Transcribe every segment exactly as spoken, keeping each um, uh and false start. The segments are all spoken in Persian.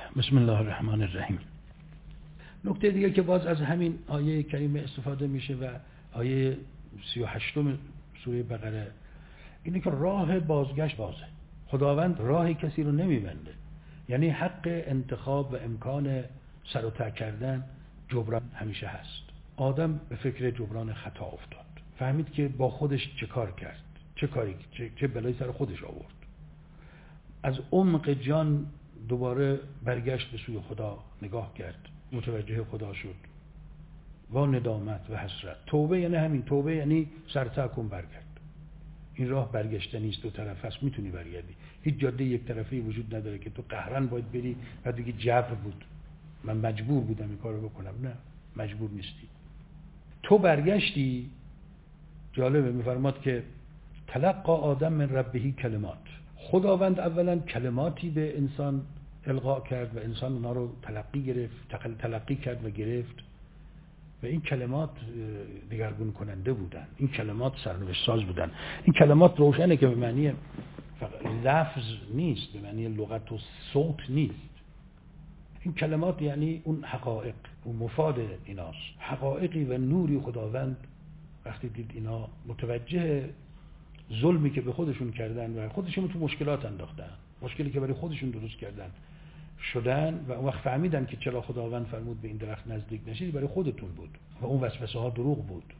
بسم الله الرحمن الرحیم. نکته دیگه که باز از همین آیه کریمه استفاده میشه و آیه سی و هشتم سوره بقره اینه که راه بازگشت بازه. خداوند راه کسی رو نمیبنده، یعنی حق انتخاب و امکان سر و ته کردن جبران همیشه هست. آدم به فکر جبران خطا افتاد، فهمید که با خودش چه کار کرد، چه کاری چه, چه بلایی سر خودش آورد. از عمق جان دوباره برگشت به سوی خدا نگاه کرد، متوجه خدا شد با ندامت و حسرت. توبه یعنی همین، توبه یعنی سرتا کن برگرد. این راه برگشتنی است، دو طرف هست، میتونی برگردی. هیچ جاده یک طرفی وجود نداره که تو قهرن باید بری و دیگه جبر بود، من مجبور بودم این کارو بکنم. نه، مجبور نیستی، تو برگشتی. جالبه میفرماد که تلقى آدم من ربه کلمات. خداوند اولا کلماتی به انسان القا کرد و انسان اونا رو تلقی گرفت، تلقی کرد و گرفت و این کلمات دگرگون کننده بودن، این کلمات سرنوشت ساز بودن. این کلمات روشنه که به معنی لفظ نیست، به معنی لغت و صوت نیست. این کلمات یعنی اون حقایق، اون مفاد ایناست، حقایقی و نوری خداوند وقتی دید اینا متوجه ظلمی که به خودشون کردن و خودشون تو مشکلات انداختن، مشکلی که برای خودشون درست کردن شدن و اون وقت فهمیدن که چرا خداوند فرمود به این درخت نزدیک نشید، برای خودتون بود و اون وسوسه ها دروغ بود.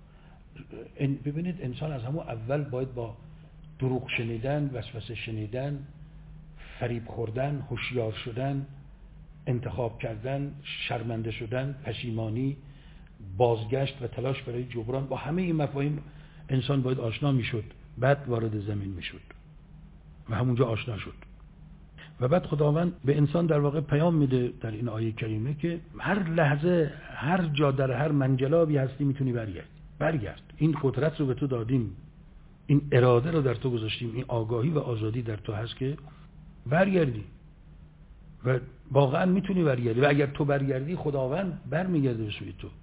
ببینید انسان از همون اول باید با دروغ شنیدن، وسوسه شنیدن، فریب خوردن، هوشیار شدن، انتخاب کردن، شرمنده شدن، پشیمانی، بازگشت و تلاش برای جبران، با همه این مفاهیم انسان باید آشنا میشد، بعد وارد زمین میشد و همونجا آشنا شد. و بعد خداوند به انسان در واقع پیام میده در این آیه کریمه که هر لحظه، هر جا، در هر منجلابی هستی میتونی برگرد. برگرد، این قدرت رو به تو دادیم، این اراده رو در تو گذاشتیم، این آگاهی و آزادی در تو هست که برگردی و واقعا میتونی برگردی و اگر تو برگردی خداوند برمیگرده به سوی تو.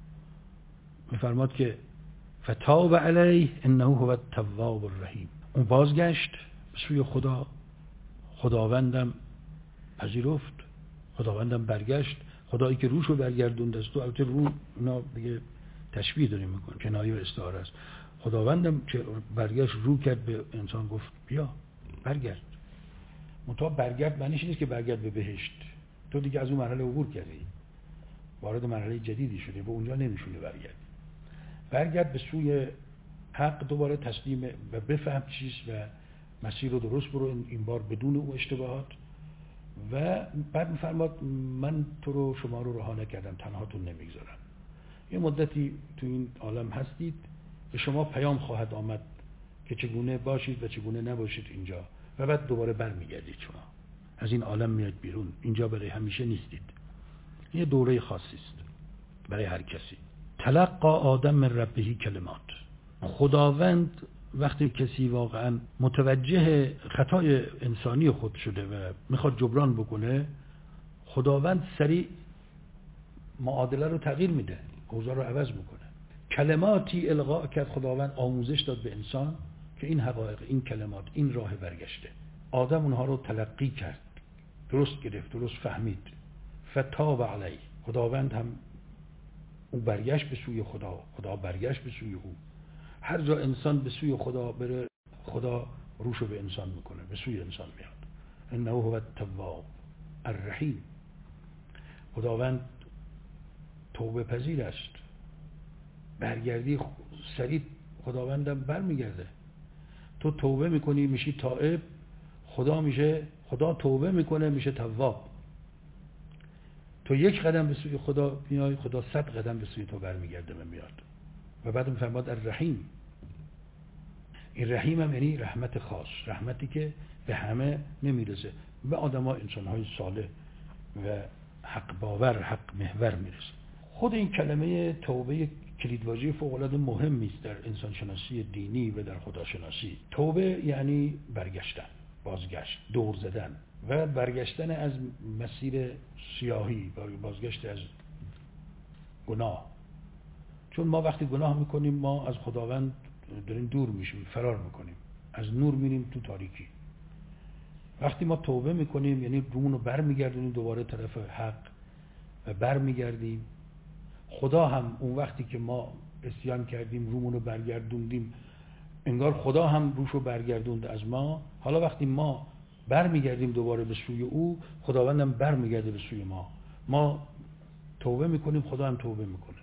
میفرماد که فتاب علیه انه هو التواب الرحیم. اون بازگشت به سوی خدا، خداوندم پذیرفت، خداوندم برگشت. خدایی که روشو برگردوند از تو، البته رو اونا دیگه تشبیه داریم میکنه، کنایه و استعاره است. خداوندم که برگشت، رو کرد به انسان، گفت بیا برگرد. منتها برگرد معنیش نیست که برگرد به بهشت، تو دیگه از اون مرحله عبور کردی، وارد مرحله جدیدی شدی، به اونجا نمیشونی برگرد. برگرد به سوی حق، دوباره تسلیم و بفهم چیز و مسیر رو درست برو، این بار بدون اون اشتباهات. و بعد میفرماد من تو رو، شما رو رها نکردم، تنهاتون نمیگذارم. یه مدتی تو این عالم هستید، به شما پیام خواهد آمد که چگونه باشید و چگونه نباشید اینجا، و بعد دوباره برمیگردید. شما از این عالم میاد بیرون، اینجا برای همیشه نیستید. یه دوره خاصی است برای هر کسی. تلقى آدم من ربه کلمات. خداوند وقتی کسی واقعا متوجه خطای انسانی خود شده و میخواد جبران بکنه، خداوند سریع معادله رو تغییر میده، اوضاع رو عوض میکنه. کلماتی القا کرد خداوند، آموزش داد به انسان که این حقایق، این کلمات، این راه برگشته. آدم اونها رو تلقی کرد، درست گرفت، درست فهمید. فتاب علیه. خداوند هم او برگشت به سوی خدا، خدا برگشت به سوی او. هر جا انسان به سوی خدا بره، خدا روشو به انسان میکنه، به سوی انسان میاد. انه هو التواب الرحیم. خداوند توبه پذیر است. برگردی سریع خداوندم برمیگرده. تو توبه میکنی میشی تائب، خدا میشه، خدا توبه میکنه میشه تواب. تو یک قدم به سوی خدا میای، خدا صد قدم به سوی تو برمیگرده و میاد. و بعد میفرماد الرحیم. این رحیم هم یعنی رحمت خاص، رحمتی که به همه نمیرسه، به آدم ها، انسان های صالح و حق باور، حق محور میرسه. خود این کلمه توبه کلیدواژه فوق العاده مهمی است در انسان شناسی دینی و در خداشناسی. توبه یعنی برگشتن، بازگشت، دور زدن و برگشتن از مسیر سیاهی، بازگشت از گناه. چون ما وقتی گناه میکنیم ما از خداوند داریم دور میشیم، فرار میکنیم، از نور میریم تو تاریکی. وقتی ما توبه میکنیم یعنی رومون رو برمیگردونیم دوباره طرف حق و برمیگردیم، خدا هم اون وقتی که ما عصیان کردیم رومون رو برگردوندیم، انگار خدا هم روشو برگردوند از ما. حالا وقتی ما برمیگردیم دوباره به سوی او، خداوند هم برمیگرده به سوی ما. ما توبه میکنیم، خدا هم توبه میکنه.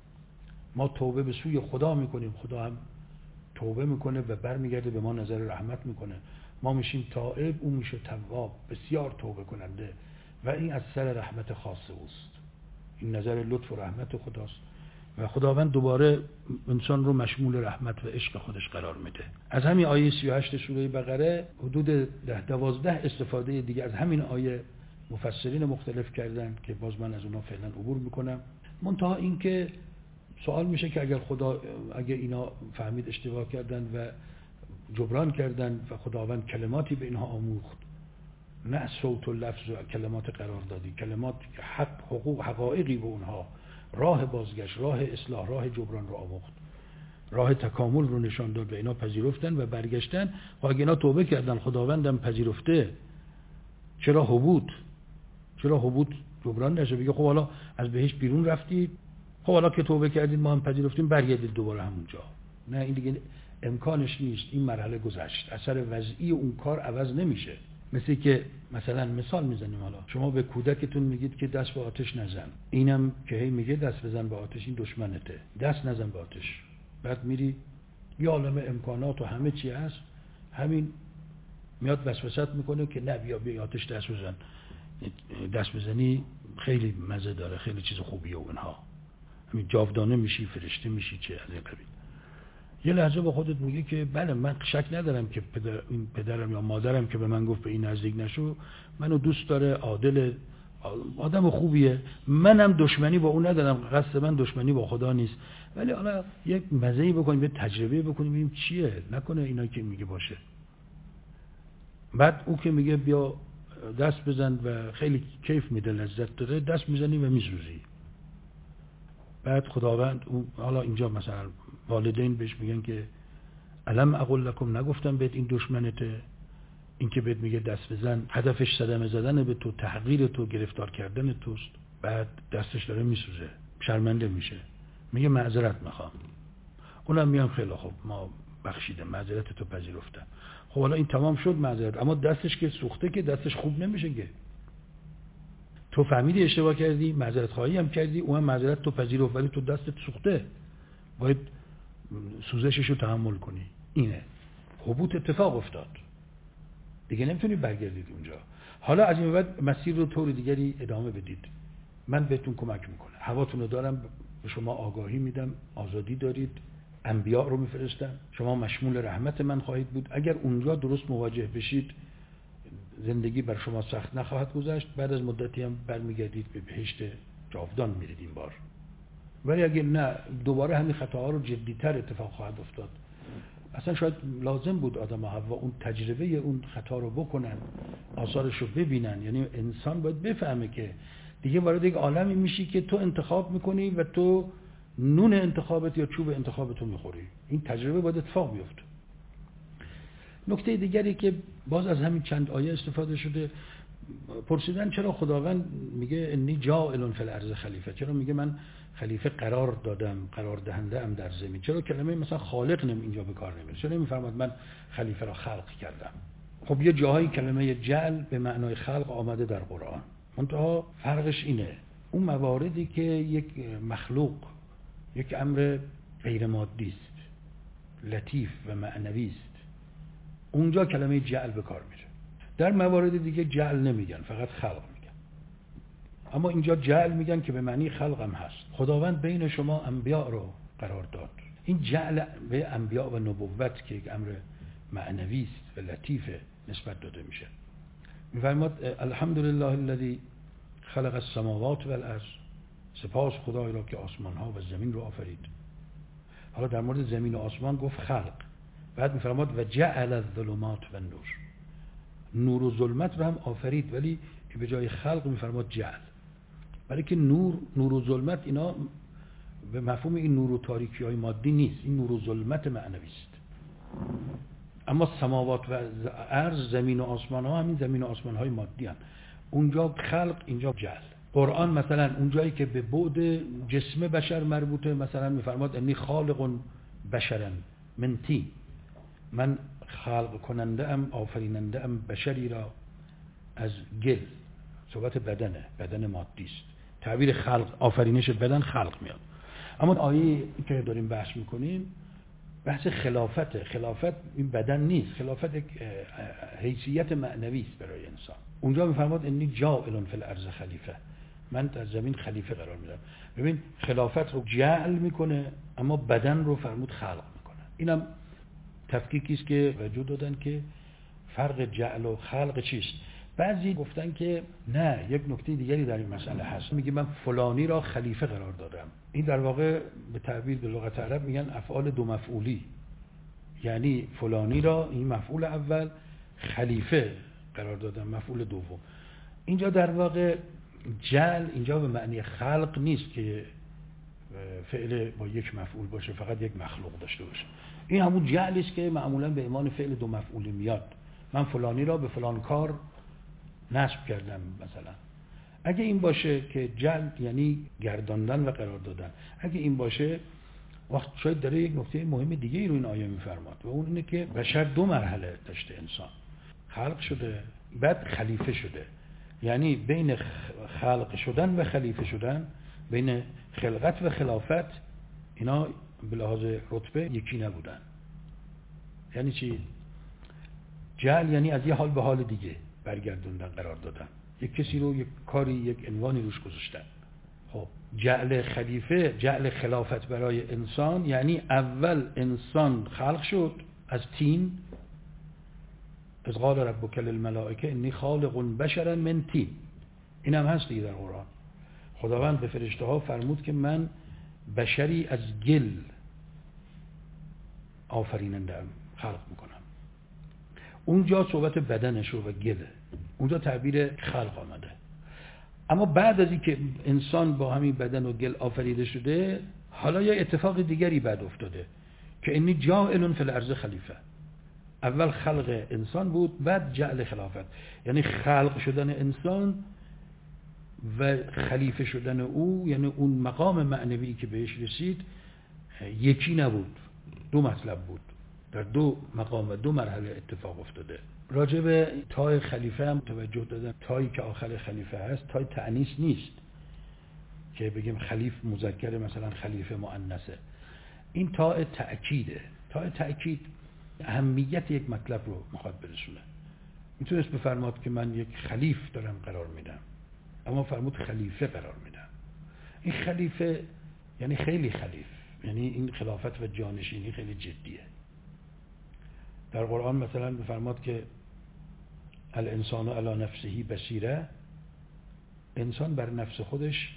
ما توبه به سوی خدا میکنیم، خدا هم توبه میکنه و برمیگرده به ما نظر رحمت میکنه. ما میشیم تائب، اون میشه تواب، بسیار توبه کننده، و این از سر رحمت خاص اوست. این نظر لطف و رحمت خداست و خداوند دوباره انسان رو مشمول رحمت و عشق خودش قرار میده. از همین آیه سی و هشت سوره بقره حدود ده دوازده استفاده دیگه از همین آیه مفسرین مختلف کردن که باز من از اونها فعلا عبور میکنم. منتها این که سوال میشه که اگر خدا اگر اینا فهمید اشتباه کردن و جبران کردن و خداوند کلماتی به اینها آموخت، نه صوت و لفظ و کلمات قرار دادی، کلمات حق، حقوق، حقایقی به اونها، راه بازگشت، راه اصلاح، راه جبران رو آموخت، راه تکامل رو نشان داد و اینا پذیرفتن و برگشتن. و اگه اینا توبه کردن خداوندم پذیرفته، چرا حبود چرا حبود جبران نشه؟ بگه خب حالا از بهشت بیرون رفتید، خب حالا که توبه کردید ما هم پذیرفتیم، برگردید دوباره همونجا. نه، این دیگه امکانش نیست. این مرحله گذشت، اثر وضعی اون کار عوض نمیشه. مثل که مثلا مثال میزنیم، حالا شما به کودکتون میگید که دست به آتش نزن، اینم که هی میگه دست بزن به آتش، این دشمنته، دست نزن به آتش. بعد میری یه عالم امکانات و همه چی هست، همین میاد وسوسه‌ت میکنه که نه بیا بیا آتش دست بزن، دست بزنی خیلی مزه داره، خیلی چیز خوبیه و اینها، همین جاودانه میشی، فرشته میشی، چه از این قبیل. یه لحظه با خودت میگه که بله من شک ندارم که پدر، این پدرم یا مادرم که به من گفت به این نزدیک نشو، منو دوست داره، عادل، آدم خوبیه، منم دشمنی با اون ندارم، قصد من دشمنی با خدا نیست، ولی حالا یک مزه‌ای بکنیم، یه تجربه بکنیم ببینیم چیه، نکنه اینا که میگه باشه. بعد او که میگه بیا دست بزن و خیلی کیف میده، لذت داره، دست میزنی و میسوزی. بعد خداوند اون، حالا اینجا مثلا والدین بهش میگن که الم اقول لکم، نگفتم بهت این دشمنته؟ این که بهت میگه دست بزن هدفش صدمه زدن به تو، تحقیر تو، گرفتار کردن توست. بعد دستش داره میسوزه، شرمنده میشه، میگه معذرت میخوام. اونم میگم خیلی خوب، ما بخشیدم، معذرت تو پذیرفتم. خب حالا این تمام شد معذرت، اما دستش که سوخته که دستش خوب نمیشه که. تو فهمیدی اشتباه کردی، معذرت خواهی هم کردی، اونم معذرت تو پذیرفت، ولی تو دستت سوخته، باید سوزشش رو تحمل کنی. اینه حبوط، اتفاق افتاد دیگه، نمیتونی برگردید اونجا. حالا از این بعد مسیر رو طور دیگری ادامه بدید، من بهتون کمک میکنم، هواتون رو دارم، به شما آگاهی میدم، آزادی دارید، انبیاء رو میفرستم، شما مشمول رحمت من خواهید بود. اگر اونجا درست مواجه بشید زندگی بر شما سخت نخواهد گذشت، بعد از مدتی هم برمیگردید به بهشت جاودان میرید این بار. ولی اگه نه، دوباره همین خطاها رو جدیتر اتفاق خواهد افتاد. اصلا شاید لازم بود آدم و حوا اون تجربه اون خطا رو بکنن، آثارش رو ببینن. یعنی انسان باید بفهمه که دیگه وارد یک عالمی میشی که تو انتخاب میکنی و تو نون انتخابت یا چوب انتخابت رو میخوری. این تجربه باید اتفاق بیفته. نکته دیگری که باز از همین چند آیه استفاده شده، پرسیدن چرا خداوند میگه انی جاعل فی الارض خلیفه، چرا میگه من خلیفه قرار دادم، قرار دهنده ام در زمین، چرا کلمه مثلا خالق نمی اینجا به کار نمیره، چرا نمیفرماد من خلیفه را خلق کردم؟ خب یه جاهایی کلمه جعل به معنای خلق آمده در قرآن، منتها فرقش اینه، اون مواردی که یک مخلوق، یک امر غیر مادی است، لطیف و معنوی است، اونجا کلمه جعل به کار میره. در موارد دیگه جعل نمیگن، فقط خلق میگن. اما اینجا جعل میگن که به معنی خلق هم هست. خداوند بین شما انبیاء رو قرار داد. این جعل به انبیاء و نبوت که یک امر معنوی است و لطیف نسبت داده میشه. میفرماد الحمدلله الذی خلق السماوات والارض، سپاس خدای را که آسمان ها و زمین رو آفرید. حالا در مورد زمین و آسمان گفت خلق، بعد میفرماد و جعل الظلمات و النور، نور و ظلمت رو هم آفرید، ولی به جای خلق میفرماد جعل. برای که نور نور و ظلمت اینا به مفهوم این نور و تاریکی های مادی نیست، این نور و ظلمت معنوی است. اما سماوات و ارض، زمین و آسمان ها همین زمین و آسمان های مادی هستند. اونجا خلق، اینجا جعل. قرآن مثلا اونجایی که به بعد جسم بشر مربوطه، مثلا میفرماد انی خالق بشرا من طین، من خلق کننده ام، آفریننده ام بشری را از گل. صحبت بدنه، بدن مادی است. تعبیر خلق، آفرینش بدن، خلق میاد. اما آیه که داریم بحث میکنیم بحث خلافته. خلافت این بدن نیست، خلافت یک حیثیت معنوی است برای انسان. اونجا میفرماد انی جاعل فی الارض خلیفه، من در زمین خلیفه قرار میدم. ببین خلافت رو جعل میکنه اما بدن رو فرمود خلق میکنه. اینم تفکیکی است که وجود دادن که فرق جعل و خلق چیست. بعضی گفتن که نه، یک نکته دیگری در این مسئله هست. میگه من فلانی را خلیفه قرار دادم. این در واقع به تعبیر به لغت عرب میگن افعال دو مفعولی، یعنی فلانی را، این مفعول اول، خلیفه قرار دادم مفعول دوم. اینجا در واقع جعل اینجا به معنی خلق نیست که فعل با یک مفعول باشه، فقط یک مخلوق داشته باشه. این همون جعلی است که معمولا به عنوان فعل دو مفعولی میاد. من فلانی را به فلان کار نصب کردم مثلا. اگه این باشه که جعل یعنی گرداندن و قرار دادن، اگه این باشه وقت شاید داره یک نکته مهم دیگه ای رو این آیه میفرماد و اون اینه که بشر دو مرحله داشته. انسان خلق شده بعد خلیفه شده، یعنی بین خلق شدن و خلیفه شدن، بین خلقت و خلافت، اینا به لحاظ رتبه یکی نبودن. یعنی چی؟ جعل یعنی از یه حال به حال دیگه برگردوندن، قرار دادن، یک کسی رو یک کاری، یک عنوانی روش گذاشتن. خب جعل خلیفه، جعل خلافت برای انسان یعنی اول انسان خلق شد از طین. از قال ربک للملائکه انی خالق بشرا من طین. این هم هست دیگه در قرآن. خداوند به فرشته ها فرمود که من بشری از گل آفرینندم، خلق میکنم. اونجا صحبت بدنش رو و گله، اونجا تعبیر خلق آمده. اما بعد از اینکه انسان با همین بدن و گل آفریده شده، حالا یه اتفاق دیگری بعد افتاده که انی جاعل فی الارض خلیفه. اول خلق انسان بود، بعد جعل خلافت، یعنی خلق شدن انسان و خلیفه شدن او، یعنی اون مقام معنوی که بهش رسید یکی نبود، دو مطلب بود، در دو مقام و دو مرحله اتفاق افتاده. راجع به تای خلیفه هم توجه دادن. تایی که آخر خلیفه هست تای تأنیث نیست که بگیم خلیف مذکر مثلا خلیفه مؤنثه. این تای تأکیده. تای تأکید اهمیت یک مطلب رو میخواد برسونه. میتونست بفرماد که من یک خلیف دارم قرار میدم، اما فرمود خلیفه قرار میدم. این خلیفه یعنی خیلی خلیف، یعنی این خلافت و جانشینی خیلی جدیه. در قرآن مثلا بفرماد که الانسان علی نفسه بصیره، انسان بر نفس خودش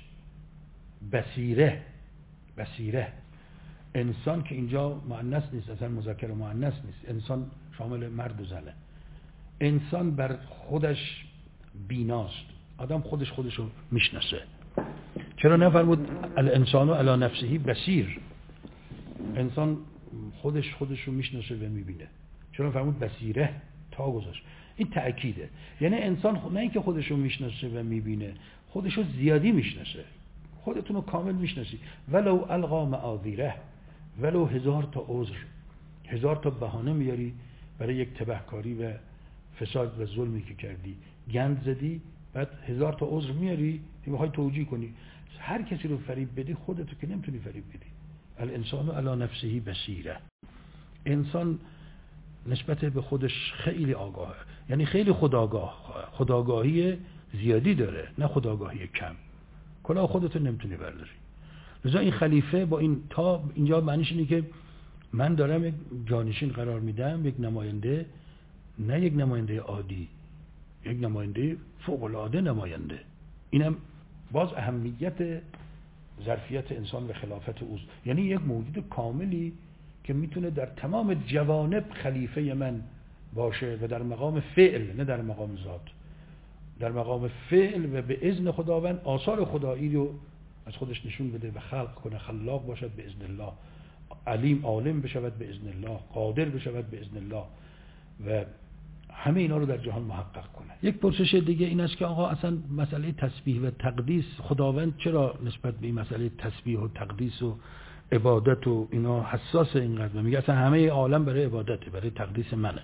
بصیره. بصیره انسان که اینجا مؤنث نیست، اصلا مذکر و مؤنث نیست، انسان شامل مرد و زنه. انسان بر خودش بیناست، آدم خودش خودش رو میشناسه. چرا نفرمود الانسان علی نفسه بصیر؟ انسان خودش خودش رو میشناسه و میبینه. چرا فرمود بصیره؟ تا گذاشت. این تأکیده. یعنی انسان نه اینکه خودش رو میشناسه و میبینه، خودش رو زیادی میشناسه. خودتون رو کامل میشناسی. ولو القا معاذیره، ولو هزار تا عذر، هزار تا بهانه میاری برای یک تبهکاری و فساد و ظلمی که کردی، گند زدی، بعد هزار تا عذر میاری میخوای توجیه کنی. هر کسی رو فریب بدی خودتو که نمیتونی فریب بدی. الانسان علی نفسه بصیره. انسان نسبت به خودش خیلی آگاهه، یعنی خیلی خودآگاه، خودآگاهی زیادی داره، نه خودآگاهی کم. کلاه خودتو نمیتونی برداری. لذا این خلیفه با این تا اینجا معنیش اینه که من دارم یک جانشین قرار میدم، یک نماینده، نه یک نماینده عادی، یک نماینده فوق العاده نماینده. اینم باز اهمیت ظرفیت انسان و خلافت اوست. یعنی یک موجود کاملی که میتونه در تمام جوانب خلیفه من باشه و در مقام فعل، نه در مقام ذات، در مقام فعل و به اذن خداوند آثار خدایی رو از خودش نشون بده و خلق کنه. خلاق باشد به اذن الله، علیم عالم بشود به اذن الله، قادر بشود به اذن الله، و همه اینا رو در جهان محقق کنه. یک پرسش دیگه این است که آقا اصلا مسئله تسبیح و تقدیس، خداوند چرا نسبت به این مسئله تسبیح و تقدیس و عبادت و اینا حساس اینقدر؟ میگه اصلا همه عالم برای عبادته، برای تقدیس منه.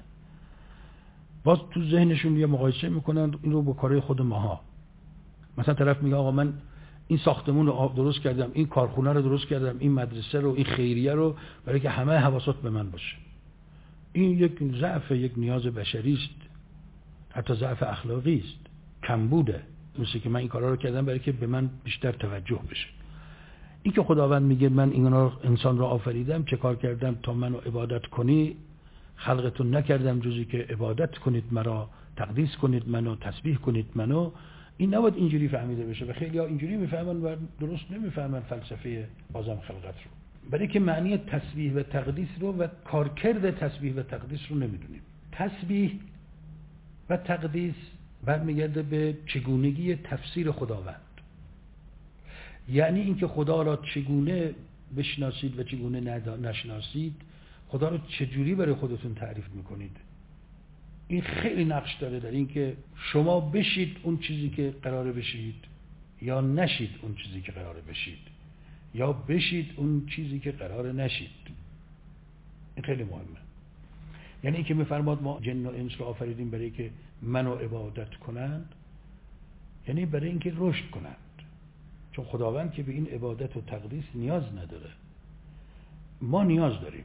باز تو ذهنشون یه مقایسه میکنن این رو با کارهای خود ماها. مثلا طرف میگه آقا من این ساختمون رو درست کردم، این کارخونه رو درست کردم، این مدرسه رو، این خیریه رو، برای که همه حواسات به من باشه. این یک ضعف، یک نیاز بشری است، حتی ضعف اخلاقی است، کمبوده. مثل که من این کارا رو کردم برای که به من بیشتر توجه بشه. این که خداوند میگه من اینا انسان رو آفریدم، چه کار کردم تا منو عبادت کنی، خلقتون نکردم جزی که عبادت کنید مرا، تقدیس کنید منو، تسبیح کنید منو. این نباید اینجوری فهمیده بشه و خیلی ها اینجوری میفهمن و درست نمیفهمن فلسفه بازم خلقت رو. برای که معنی تسبیح و تقدیس رو و کارکرد تسبیح و تقدیس رو نمیدونیم. تسبیح و تقدیس برمیگرده به چگونگی تفسیر خداوند، یعنی اینکه خدا را چگونه بشناسید و چگونه نشناسید، خدا را چجوری برای خودتون تعریف میکنید. این خیلی نقش داره در اینکه شما بشید اون چیزی که قراره بشید یا نشید اون چیزی که قراره بشید، یا بشید اون چیزی که قراره نشید. این خیلی مهمه. یعنی اینکه میفرماد ما جن و انس رو آفریدیم برای که منو عبادت کنند، یعنی برای اینکه رشد کنند، چون خداوند که به این عبادت و تقدیس نیاز نداره، ما نیاز داریم.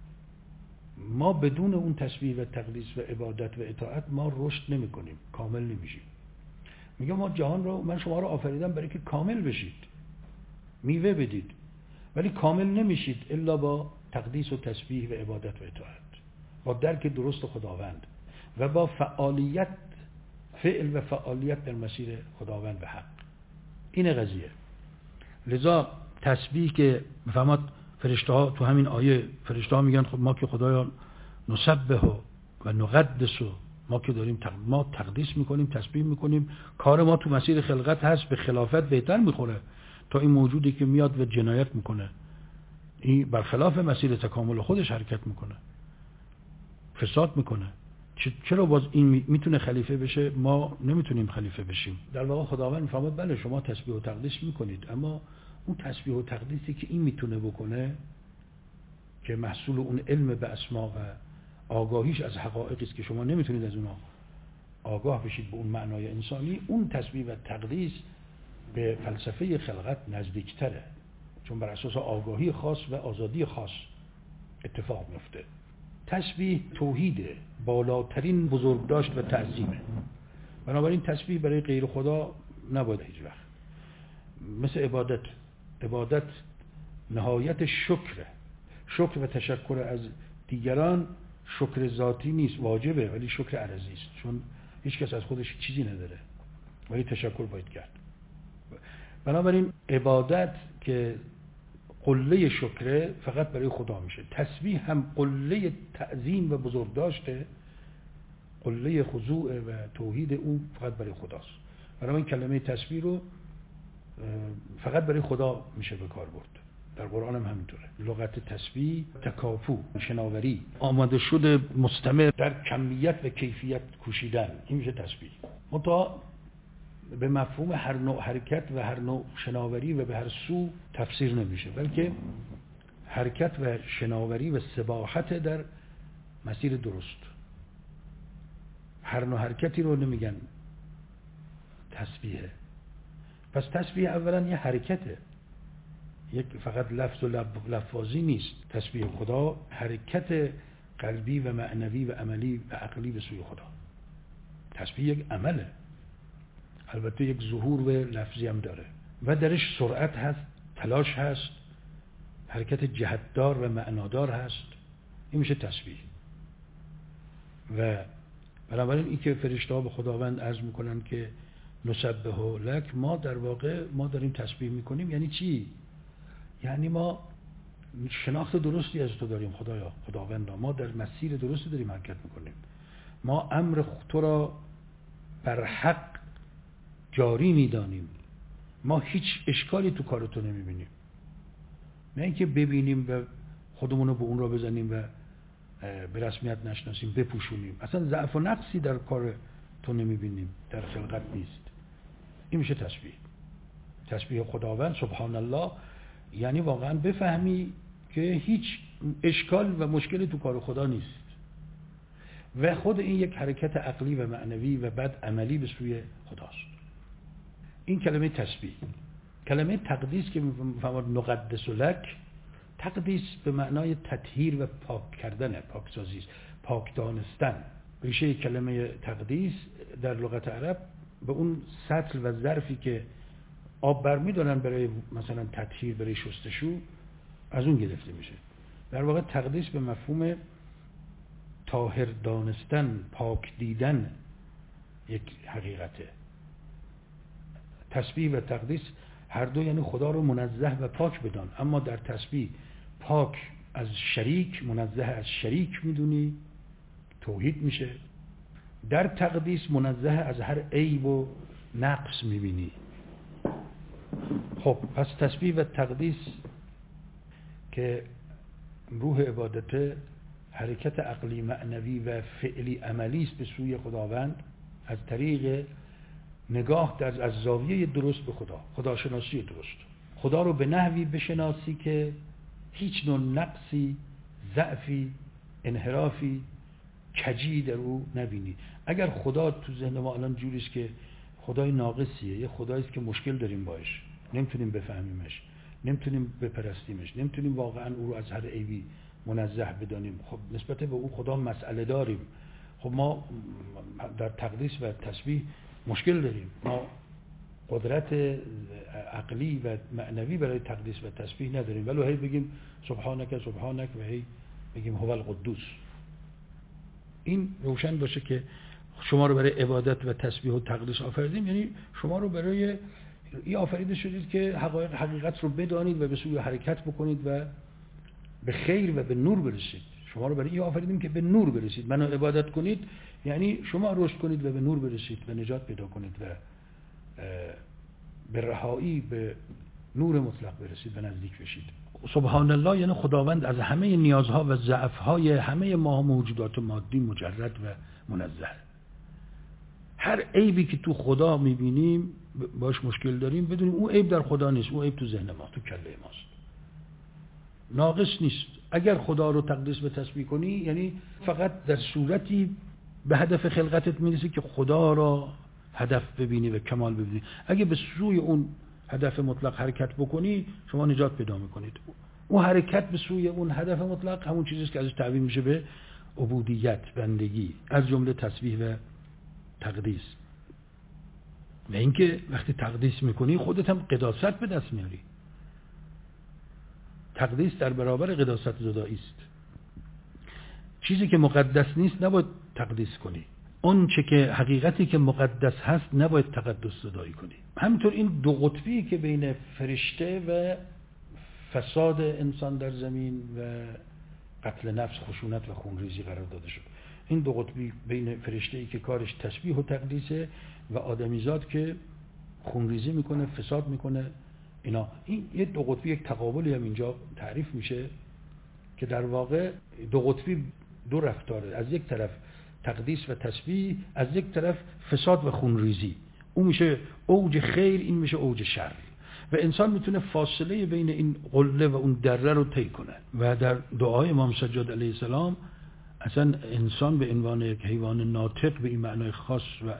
ما بدون اون تسبیح و تقدیس و عبادت و اطاعت ما رشد نمی کنیم، کامل نمیشیم. میگه ما جهان رو، من شما رو آفریدم برای که کامل بشید، میوه بدید، ولی کامل نمیشید الا با تقدیس و تسبیح و عبادت و اطاعت، با درک درست خداوند و با فعالیت، فعل و فعالیت در مسیر خداوند و حق. این قضیه. لذا تسبیح که بفهمد فرشته ها تو همین آیه، فرشته ها میگن خب ما که خدایا نسبح و نقدس، ما که داریم تق... ما تقدیس میکنیم، تسبیح میکنیم، کار ما تو مسیر خلقت هست، به خلافت بهتر میخوره تا این موجودی که میاد و جنایت میکنه، این برخلاف مسیر تکامل خودش حرکت میکنه، فساد میکنه. چرا باز این میتونه خلیفه بشه، ما نمیتونیم خلیفه بشیم؟ در واقع خداوند میفهمد بله شما تسبیح و تقدیس میکنید، اما اون تسبیح و تقدیسی که این میتونه بکنه، که محصول اون علم به اسما و آگاهیش از حقایقی است که شما نمیتونید از اونها آگاه بشید به اون معنای انسانی، اون تسبیح و تقدیس به فلسفه خلقت نزدیکتره، چون بر اساس آگاهی خاص و آزادی خاص اتفاق میفته. تسبیح توحید بالاترین بزرگداشت و تعظیمه. بنابراین تسبیح برای غیر خدا نباید هیچ وقت. مثل عبادت، عبادت نهایت شکره، شکر و تشکر از دیگران شکر ذاتی نیست، واجبه ولی شکر عرضی است، چون هیچ کس از خودش چیزی نداره، ولی تشکر باید کرد. بنابراین عبادت که قله شکره فقط برای خدا میشه. تسبیح هم قله تعظیم و بزرگداشته، قله خضوع و توحید اون فقط برای خداست. بنابراین کلمه تسبیح رو فقط برای خدا میشه به کار برد. در قرآن هم همینطوره. لغت تسبیح تکافو، شناوری، آماده شده مستمر در کمیت و کیفیت کوشیدن، این میشه تسبیح. منتها به مفهوم هر نوع حرکت و هر نوع شناوری و به هر سو تفسیر نمیشه، بلکه حرکت و شناوری و سباحت در مسیر درست. هر نوع حرکتی رو نمیگن تسبیحه. پس تسبیح اولا یه حرکته، یک فقط لفظ و لفاظی نیست. تسبیح خدا حرکت قلبی و معنوی و عملی و عقلی به سوی خدا. تسبیح یک عمله، البته یک ظهور و لفظی هم داره و درش سرعت هست، تلاش هست، حرکت جهتدار و معنادار هست. این میشه تسبیح. و بنابراین این که فرشته ها به خداوند عرض میکنن که نسبح لک، ما در واقع ما داریم تسبیح میکنیم. یعنی چی؟ یعنی ما شناخت درستی از تو داریم خدایا، خداوندا، ما در مسیر درستی داریم حرکت میکنیم، ما امر تو را بر حق جاری میدانیم، ما هیچ اشکالی تو کار تو نمیبینیم. نه اینکه ببینیم و خودمون رو به اون را بزنیم و به رسمیت نشناسیم، بپوشونیم. اصلا ضعف و نقصی در کار تو نمیبینیم، در خلقت نیست. این میشه تسبیح. تسبیح خداوند سبحان الله یعنی واقعا بفهمی که هیچ اشکال و مشکلی تو کار خدا نیست و خود این یک حرکت عقلی و معنوی و بعد عملی به سوی خداست. این کلمه تسبیح. کلمه تقدیس که میفهمد نقدس لک، تقدیس به معنای تطهیر و پاک کردن، پاکسازی است، پاک دانستن. ریشه کلمه تقدیس در لغت عرب به اون سطل و ظرفی که آب برمی‌دارن برای مثلا تطهیر، برای شستشو، از اون گرفته میشه. در واقع تقدیس به مفهوم طاهر دانستن، پاک دیدن یک حقیقته. تسبیح و تقدیس هر دو یعنی خدا رو منزه و پاک بدان، اما در تسبیح پاک از شریک، منزه از شریک میدونی، توحید میشه. در تقدیس منزه از هر عیب و نقص میبینی. خب پس تسبیح و تقدیس که روح عبادت حرکت عقلی معنوی و فعلی عملی است به سوی خداوند از طریق نگاه در از زاویه درست به خدا، خداشناسی درست. خدا رو به نحوی بشناسی که هیچ نوع نقصی، ضعفی، انحرافی، کجی در او نبینی. اگر خدا تو ذهن ما الان جوریست که خدای ناقصیه، یه خداییست که مشکل داریم باش، نمیتونیم بفهمیمش، نمیتونیم بپرستیمش، نمیتونیم واقعا او رو از هر عیبی منزه بدانیم، خب نسبت به او خدا مسئله داریم. خب ما در تقدیس و تسبیح مشکل داریم، ما قدرت عقلی و معنوی برای تقدیس و تسبیح نداریم، ولی هی بگیم سبحانک سبحانک و هی بگیم هو القدوس. این روشن باشه که شما رو برای عبادت و تسبیح و تقدیس آفریدیم، یعنی شما رو برای این آفریده شدید که حقایق حقیقت رو بدانید و به سوی حرکت بکنید و به خیر و به نور برسید. شما رو برای این آفریدیم که به نور برسید. منو عبادت کنید یعنی شما رشد کنید و به نور برسید و نجات پیدا کنید و به رهایی به نور مطلق برسید و نزدیک بشید. سبحان الله یعنی خداوند از همه نیازها و ضعف‌های همه ما موجودات مادی مجرد و منزه. هر عیبی که تو خدا میبینیم باش مشکل داریم، بدونیم اون عیب در خدا نیست، اون عیب تو ذهن ما، تو کله ماست، ناقص نیست. اگر خدا رو تقدیس و تسبیح کنی یعنی فقط در صورتی به هدف خلقتت میرسی که خدا را هدف ببینی و کمال ببینی. اگه به سوی اون هدف مطلق حرکت بکنی شما نجات پیدا میکنید. اون حرکت به سوی اون هدف مطلق همون چیزیست که ازش تعبیر میشه به عبودیت، بندگی، از جمله تسبیح و تقدیس. و اینکه وقتی تقدیس میکنی خودت هم قداست به دست میاری. تقدیس در برابر قداست زدایی است. چیزی که مقدس نیست نباید تقدیس کنی، اون چه که حقیقتی که مقدس هست نباید تقدس زدایی کنی. همینطور این دو قطبی که بین فرشته و فساد انسان در زمین و قتل نفس، خشونت و خونریزی قرار داده شد. این دو قطبی بین فرشته‌ای که کارش تسبیح و تقدیسه و آدمیزاد که خونریزی میکنه، فساد میکنه، اینا، این یه دو قطبی، یک تقابلی هم اینجا تعریف میشه که در واقع دو قطبی دو رفتاره، از یک طرف تقدیس و تسبیح، از یک طرف فساد و خونریزی. اون میشه اوج خیر، این میشه اوج شر و انسان میتونه فاصله بین این قله و اون دره رو طی کنه. و در دعای امام سجاد علیه السلام اصلا انسان به عنوان یک حیوان ناطق به این معنای خاص و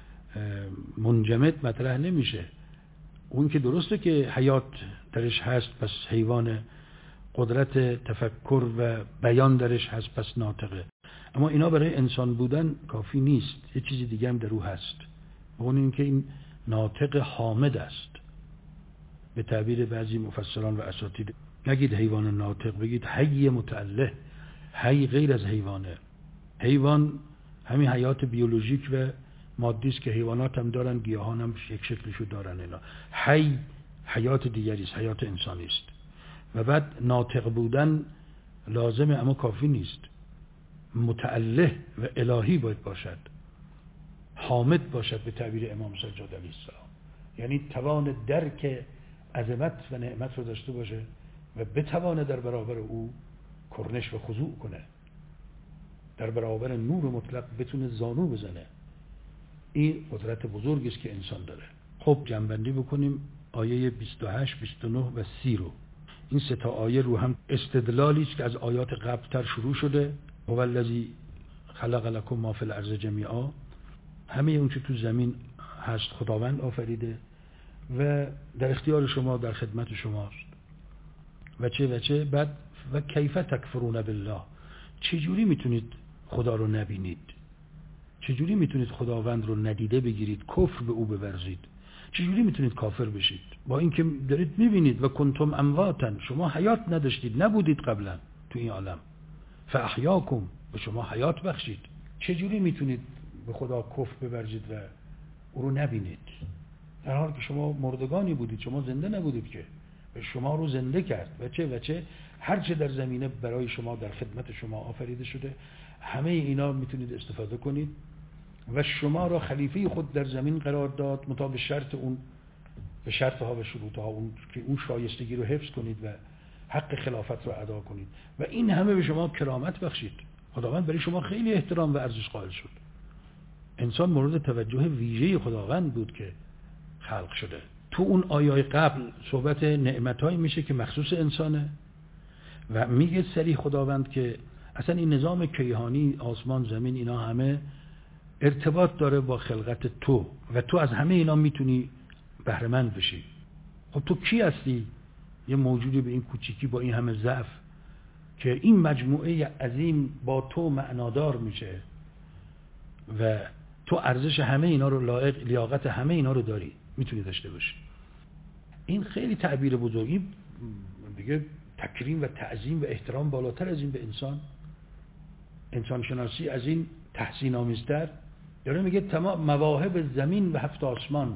منجمد مطرح نمیشه. اون که درسته که حیات درش هست پس حیوان، قدرت تفکر و بیان درش هست پس ناطقه، اما اینا برای انسان بودن کافی نیست، یه چیزی دیگه هم در او هست. اون این که این ناطق حامد است. به تعبیر بعضی مفسران و اساتید نگید حیوان ناطق، بگید حی متعله. حی غیر از حیوانه. حیوان همین حیات بیولوژیک و مادی است که حیوانات هم دارن، گیاهان هم یک شکلشو دارن. اینا حی حیات دیگری است، حیات انسانی است. و بعد ناطق بودن لازمه اما کافی نیست، متعله و الهی باید باشد، حامد باشد به تعبیر امام سجاد علیه السلام، یعنی توان درک عظمت و نعمت رو داشته باشه و بتوانه در برابر او کرنش و خضوع کنه. در برابر نور مطلق بتونه زانو بزنه. این قدرت بزرگی است که انسان داره. خب جنبندی بکنیم آیه بیست و هشت، بیست و نه و سی رو. این سه تا آیه رو هم استدلالی است که از آیات قبلتر شروع شده. هو الذی خلق لکم ما فی الارض جمیعا، همه اون چه تو زمین هست خداوند آفریده و در اختیار شما، در خدمت شماست. و چه و چه بعد و کیف تکفرون بالله، چجوری میتونید خدا رو نبینید؟ چجوری میتونید خداوند رو ندیده بگیرید، کفر به او بورزید؟ چجوری میتونید کافر بشید با اینکه دارید میبینید؟ و کنتم امواتن، شما حیات نداشتید، نبودید قبلا تو این عالم، فاحیاکم، به شما حیات بخشید. چجوری میتونید به خدا کفر بورزید و او رو نبینید در حالی که شما مردگانی بودید، شما زنده نبودید که به شما رو زنده کرد؟ و چه و چه هر چه در زمینه برای شما در خدمت شما آفریده شده، همه اینا میتونید استفاده کنید و شما را خلیفه خود در زمین قرار داد، مطابق شرط اون، به شرطها و شروطها اون که اون شایستگی رو حفظ کنید و حق خلافت رو ادا کنید و این همه به شما کرامت بخشید. خداوند برای شما خیلی احترام و ارزش قائل شد. انسان مورد توجه ویژه خداوند بود که خلق شده. تو اون آیای قبل صحبت نعمتایی میشه که مخصوص انسانه و میگه صریح خداوند که اصلا این نظام کیهانی، آسمان، زمین، اینا همه ارتباط داره با خلقت تو و تو از همه اینا میتونی بهره مند بشی. خب تو کی هستی؟ یه موجودی به این کوچیکی با این همه ضعف که این مجموعه عظیم با تو معنادار میشه و تو ارزش همه اینا رو لایق، لیاقت همه اینا رو داری، میتونی داشته باشی. این خیلی تعبیر بزرگی دیگه، تکریم و تعظیم و احترام بالاتر از این به انسان، انسان شناسی از این تحسین آمیزتر. داره میگه تمام مواهب زمین و هفت آسمان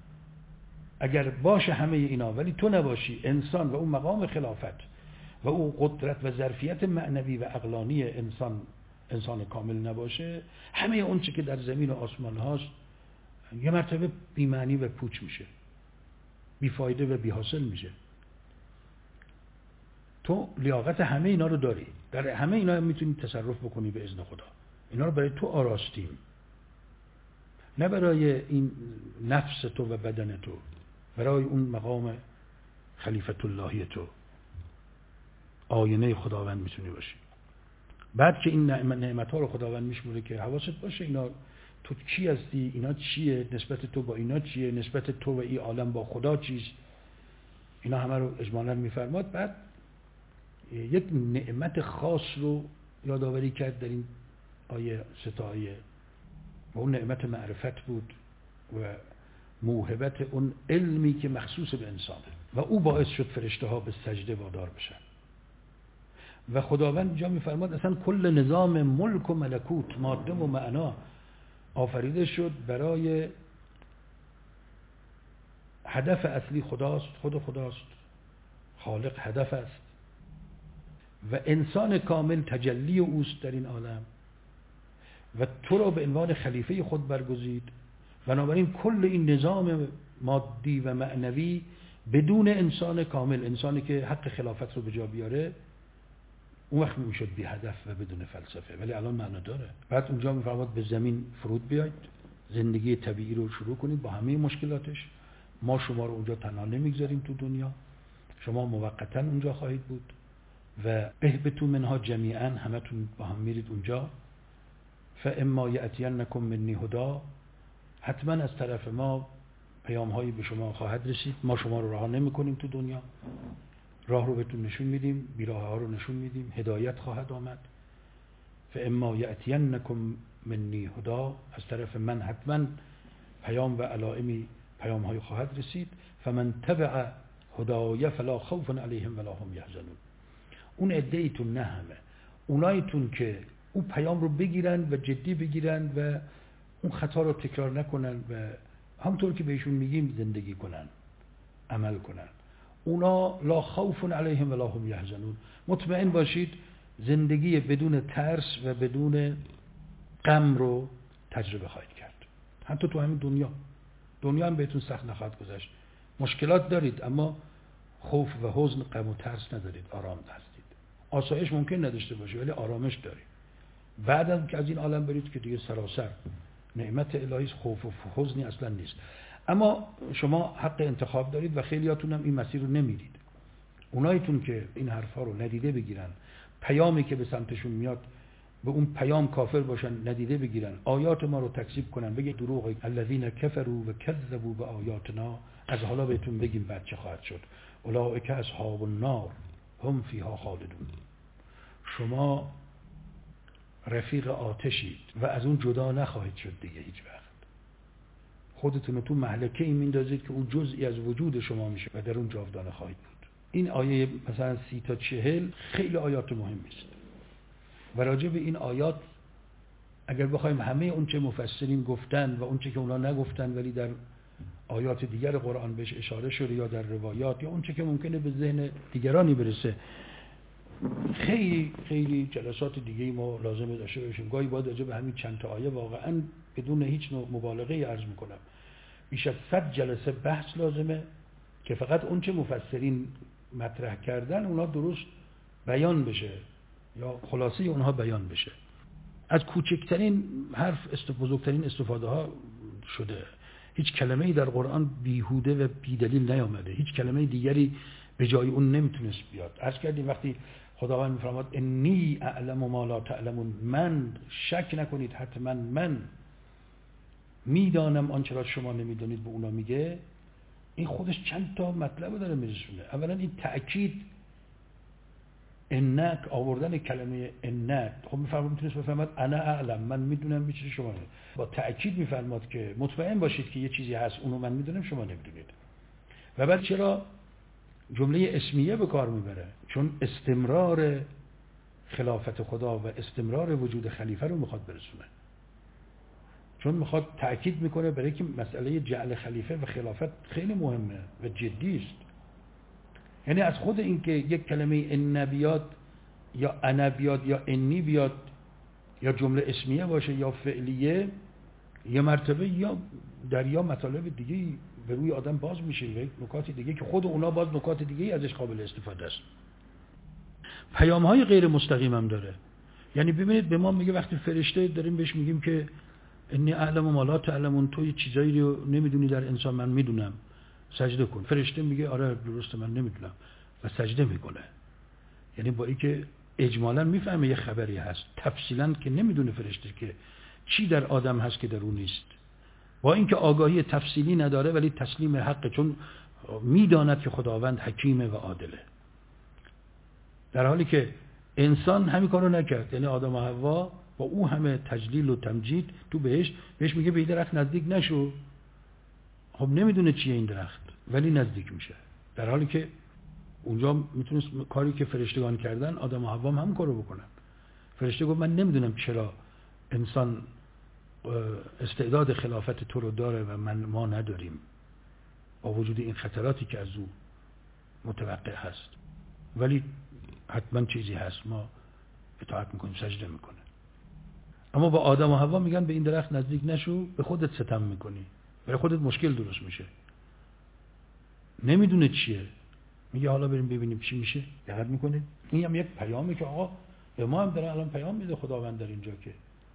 اگر باشه همه اینا ولی تو نباشی، انسان و اون مقام خلافت و اون قدرت و ظرفیت معنوی و عقلانی انسان، انسان کامل نباشه، همه اون چی که در زمین و آسمان هاست یه مرتبه بی‌معنی و پوچ میشه، بیفایده و بی‌حاصل میشه. تو لیاقت همه اینا رو داری، در همه اینا هم میتونی تصرف بکنی به اذن خدا. اینا رو برای تو آراستیم، نه برای این نفس تو و بدن تو، برای اون مقام خلیفت اللهی تو، آینه خداوند میتونی باشی. بعد که این نعمت ها رو خداوند میشموره که حواست باشه اینا تو کی هستی، اینا چیه، نسبت تو با اینا چیه، نسبت تو و این عالم با خدا چیست، اینا همه رو اجمالا میفرماد. بعد یک نعمت خاص رو یادآوری کرد در این آیه ستایه و اون نعمت معرفت بود و موهبت اون علمی که مخصوص به انسانه و او باعث شد فرشته ها به سجده وادار بشن. و خداوند جا میفرماد اصلا کل نظام ملک و ملکوت، ماده و معنا آفریده شد برای هدف اصلی خداست، خود خداست، خالق هدف است و انسان کامل تجلی اوست در این عالم و تو را به عنوان خلیفه خود برگزید. بنابراین کل این نظام مادی و معنوی بدون انسان کامل، انسانی که حق خلافت رو به جا بیاره، اون وقت میشد بی هدف و بدون فلسفه، ولی الان معنا داره. بعد اونجا میفرماد به زمین فرود بیاید، زندگی طبیعی رو شروع کنید با همه مشکلاتش. ما شما رو اونجا تنها نمیگذاریم تو دنیا، شما موقتا اونجا خواهید بود و اهبطوا منها جمیعا، همتون با هم میرید اونجا. فاما یأتینکم منی هدا، حتما از طرف ما پیام هایی به شما خواهد رسید. ما شما رو رها نمی کنیم تو دنیا، راه رو بهتون نشون میدیم، بیراه ها رو نشون میدیم، هدایت خواهد آمد. فاما یأتینکم منی هدا، از طرف من حتما پیام و علائمی، پیام های خواهد رسید. فمن تبع هدای فلا خوف علیهم ولا هم یحزنون. اون عده‌ایتون نه همه، اونایتون که اون پیام رو بگیرن و جدی بگیرن و اون خطا رو تکرار نکنن و همونطور که بهشون میگیم زندگی کنن، عمل کنن، اونا لا خوف علیهم ولا هم یحزنون. مطمئن باشید زندگی بدون ترس و بدون غم رو تجربه خواهید کرد. حتی تو همین دنیا دنیا هم بهتون سخت نخواهد گذشت. مشکلات دارید اما خوف و حزن، غم و ترس ندارید، آرام هستید. آسایش ممکن نداشته باشه ولی آرامش دارید. بعد از که از این عالم برید که دیگه سراسر نعمت الهی، خوف و حزنی اصلا نیست. اما شما حق انتخاب دارید و خیلیاتون هم این مسیر رو نمیرید. اونایتون که این حرفا رو ندیده بگیرن، پیامی که به سمتشون میاد به اون پیام کافر باشن، ندیده بگیرن، آیات ما رو تکذیب کنن، بگه دروغ، الذین کفروا و کذبوا بآیاتنا، از حالا بهتون بگیم بعد چه خواهد شد. اولئک اصحاب النار هم فیها خالدون. شما رفیق آتشید و از اون جدا نخواهید شد دیگه هیچ وقت. خودتون رو تو مهلکه ای میندازید که اون جزئی از وجود شما میشه و در اون جاودانه خواهید بود. این آیه مثلا سی تا چهل خیلی آیات مهمی است و راجع به این آیات اگر بخوایم همه اون چه مفسرین گفتن و اون چه که اونا نگفتن ولی در آیات دیگر قرآن بهش اشاره شده یا در روایات یا اون چه که ممکنه به ذهن دیگرانی برسه، خیلی خیلی جلسات دیگه ما لازمه داشته باشیم. گاهی باید راجع به همین چند تا آیه واقعا بدون هیچ نوع مبالغه عرض میکنم بیش از صد جلسه بحث لازمه که فقط اون چه مفسرین مطرح کردن اونا درست بیان بشه یا خلاصه اونها بیان بشه. از کوچکترین حرف است بزرگترین استفاده ها شده. هیچ کلمه‌ای در قرآن بیهوده و بیدلیل نیامده. هیچ کلمه دیگری به جای اون نمیتونست بیاد. عرض کردیم وقتی خداوند میفرماد انی اعلم ما لا تعلمون، من شک نکنید حتما من میدانم آنچه را شما نمیدونید، به اونا میگه. این خودش چند تا مطلب داره میرسونه. اولا این تأکید، انک، آوردن کلمه انک، خب میفرماد میتونست بفرماد انا اعلم، من میدونم یه چیزی شما نمیدونید. با تأکید میفرماد که مطمئن باشید که یه چیزی هست اونو من میدونم شما نمیدونید. و بعد چرا جمله اسمیه به کار میبره؟ چون استمرار خلافت خدا و استمرار وجود خلیفه رو میخواد برسونه. چون میخواد تأکید میکنه برای که مسئله جعل خلیفه و خلافت خیلی مهمه و جدی است. یعنی از خود این که یک کلمه ان بیاد یا انا بیاد یا انی بیاد یا جمله اسمیه باشه یا فعلیه، یه مرتبه یا در یا مطالب دیگه به روی آدم باز میشه و نکات دیگه که خود اونا باز نکات دیگه ازش قابل استفاده است. پیام های غیر مستقیم هم داره. یعنی ببینید به ما میگه وقتی فرشته داریم بهش میگیم که انی اعلم ما لا تعلمون، تو یه چیزایی رو نمیدونی در انسان من میدونم، سجده کن. فرشته میگه آره درسته من نمیدونم و سجده میکنه. یعنی با اینکه اجمالا میفهمه یه خبری هست، تفصیلا که نمیدونه فرشته که چی در آدم هست که در اون نیست. با اینکه آگاهی تفصیلی نداره ولی تسلیم حقه، چون میداند که خداوند حکیمه و عادله. در حالی که انسان همین کارو نکرد. یعنی آدم و حوا با او همه تجلیل و تمجید تو بهش بهش میگه به این درخت نزدیک نشو. خب نمیدونه چیه این درخت ولی نزدیک میشه. در حالی که اونجا میتونست کاری که فرشتگان کردن آدم و حوا هم همون کارو بکنن. فرشته گفت من نمیدونم چرا انسان استعداد خلافت تو رو داره و من ما نداریم، با وجود این خطراتی که از او متوقع هست، ولی حتما چیزی هست، ما اطاعت میکنیم، سجده میکنه. اما با آدم و حوا میگن به این درخت نزدیک نشو، به خودت ستم میکنی، برای خودت مشکل درست میشه. نمیدونه چیه، میگه حالا بریم ببینیم چی میشه. دقت میکنید؟ این هم یک پیامی که آقا به ما هم داره الان پیام میده خداوند در اینجا که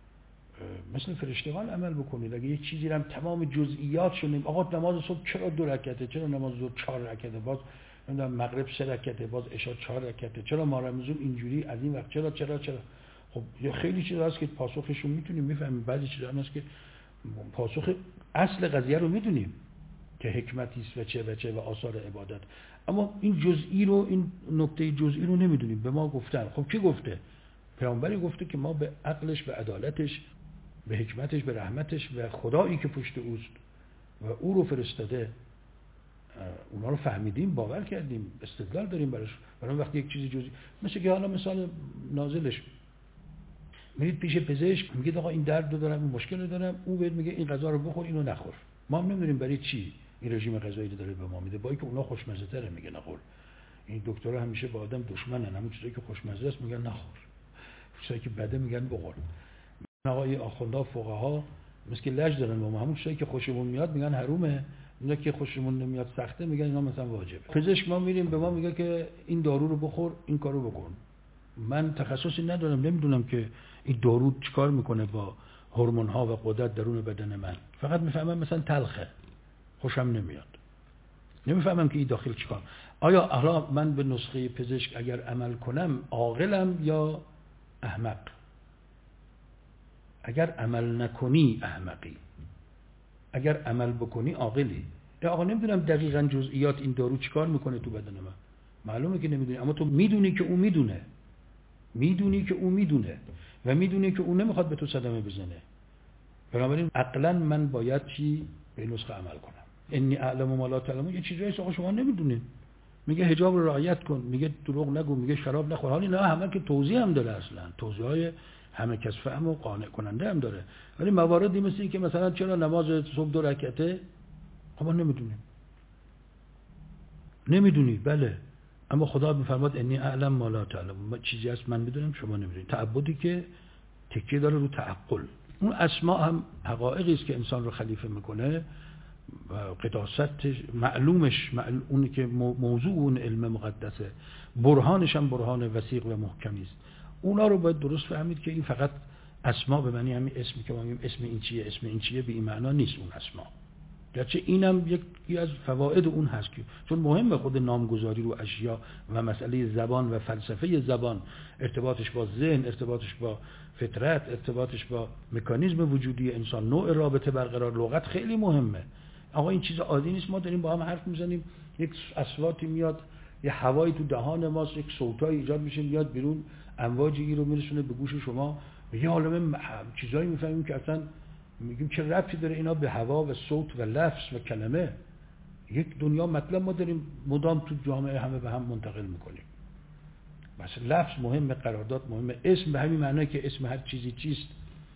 مثل فرشتگان عمل بکنید. اگه یک چیزی رو هم تمام جزئیات شونیم، آقا نماز صبح چرا دو رکعته، چرا نماز ظهر چهار رکعته، باز نمیدونم مغرب سه رکعته، باز عشاء چهار رکعته، چرا ما رمضان اینجوری از این وقت، چرا چرا چرا خب یه خیلی چیزا هست که پاسخشون میتونیم میفهمیم، بعضی چیزا هست که پاسخ اصل قضیه رو میدونیم که حکمتی است و چه و چه و آثار عبادت، اما این جزئی رو، این نکته جزئی رو نمیدونیم. به ما گفتن. خب کی گفته؟ پیامبری گفته که ما به عقلش، به عدالتش، به حکمتش، به رحمتش و خدایی که پشت اوست و او رو فرستاده اونا رو فهمیدیم، باور کردیم، استدلال داریم براش. برای وقتی یک چیزی جزئی، مثل که حالا مثال نازلش میرید پیش پزشک، میگید آقا این درد رو دارم، این مشکل رو دارم، او بهت میگه این غذا رو بخور، اینو نخور. ما هم نمیدونیم برای چی این رژیم غذایی رو داره به ما میده، با اینکه اونا خوشمزه تره میگه نخور. این دکترها همیشه با آدم دشمنن، همون چیزایی که خوشمزه است میگن نخور، چیزایی که بده میگن بخور. آقای آخوندا فقها مثل که لج دارن با ما، همون چیزایی که خوشمون میاد میگن حرومه، اینا که خوشمون نمیاد سخته میگن اینا مثلا واجبه. پزشک ما میریم به ما میگه که این دارو رو بخور، این کارو بکن. من تخصصی ندارم، نمیدونم که این دارو چیکار میکنه با هورمون ها و قدرت درون بدن من. فقط میفهمم مثلا تلخه، خوشم نمیاد، نمیفهمم که این داخل چیکار. آیا حالا من به نسخه پزشک اگر عمل کنم عاقلم یا احمق؟ اگر عمل نکنی احمقی، اگر عمل بکنی عاقلی. یا آقا نمیدونم دقیقاً جزئیات این دارو چیکار میکنه تو بدن من، معلومه که نمیدونی، اما تو میدونی که اون میدونه، میدونی که اون میدونه و میدونی که اون نمیخواد به تو صدمه بزنه. بنابراین عقلاً من باید چی به نسخه عمل کنم. انی اعلم ما لا تعلمون. یه چیزایی آقا شما نمیدونید، میگه حجاب رو رعایت کن، میگه دروغ نگو، میگه شراب نخور. حالا اینا همه که توضیح هم داره، اصلا توضیحای همه کس فهم و قانع کننده هم داره. ولی مواردی مثل این که مثلا چرا نماز صبح دو رکعته، خب ما نمیدونیم. نمیدونی، بله، اما خدا میفرماد انی اعلم ما لا تعلمون. چیزی هست من میدونم شما نمیدونید. تعبدی که تکیه داره رو تعقل. اون اسماء هم حقایقی است که انسان رو خلیفه میکنه و قداست معلومش معلوم، اونی که موضوع اون علم مقدسه، برهانش هم برهان وثیق و محکمی است. اونا رو باید درست فهمید که این فقط اسما به معنی همین اسمی که ما میگیم اسم این چیه اسم این چیه به این معنا نیست اون اسما. گرچه اینم یکی از فواید اون هست که چون مهمه خود نامگذاری رو اشیا و مسئله زبان و فلسفه زبان، ارتباطش با ذهن، ارتباطش با فطرت، ارتباطش با مکانیزم وجودی انسان، نوع رابطه برقرار، لغت خیلی مهمه. آقا این چیز عادی نیست، ما داریم با هم حرف میزنیم، یک اصواتی میاد، یه هوایی تو دهان ماست، یک صوتایی ایجاد میشه میاد بیرون، امواجی رو میرسونه به گوش شما، یه عالمه چیزایی میفهمیم که اصلا میگیم چه ربطی داره اینا به هوا و صوت و لفظ و کلمه. یک دنیا مطلب ما داریم مدام تو جامعه همه به هم منتقل میکنیم. مثلا لفظ مهمه، قرارداد مهمه، اسم به همین معنی که اسم هر چیزی چیست،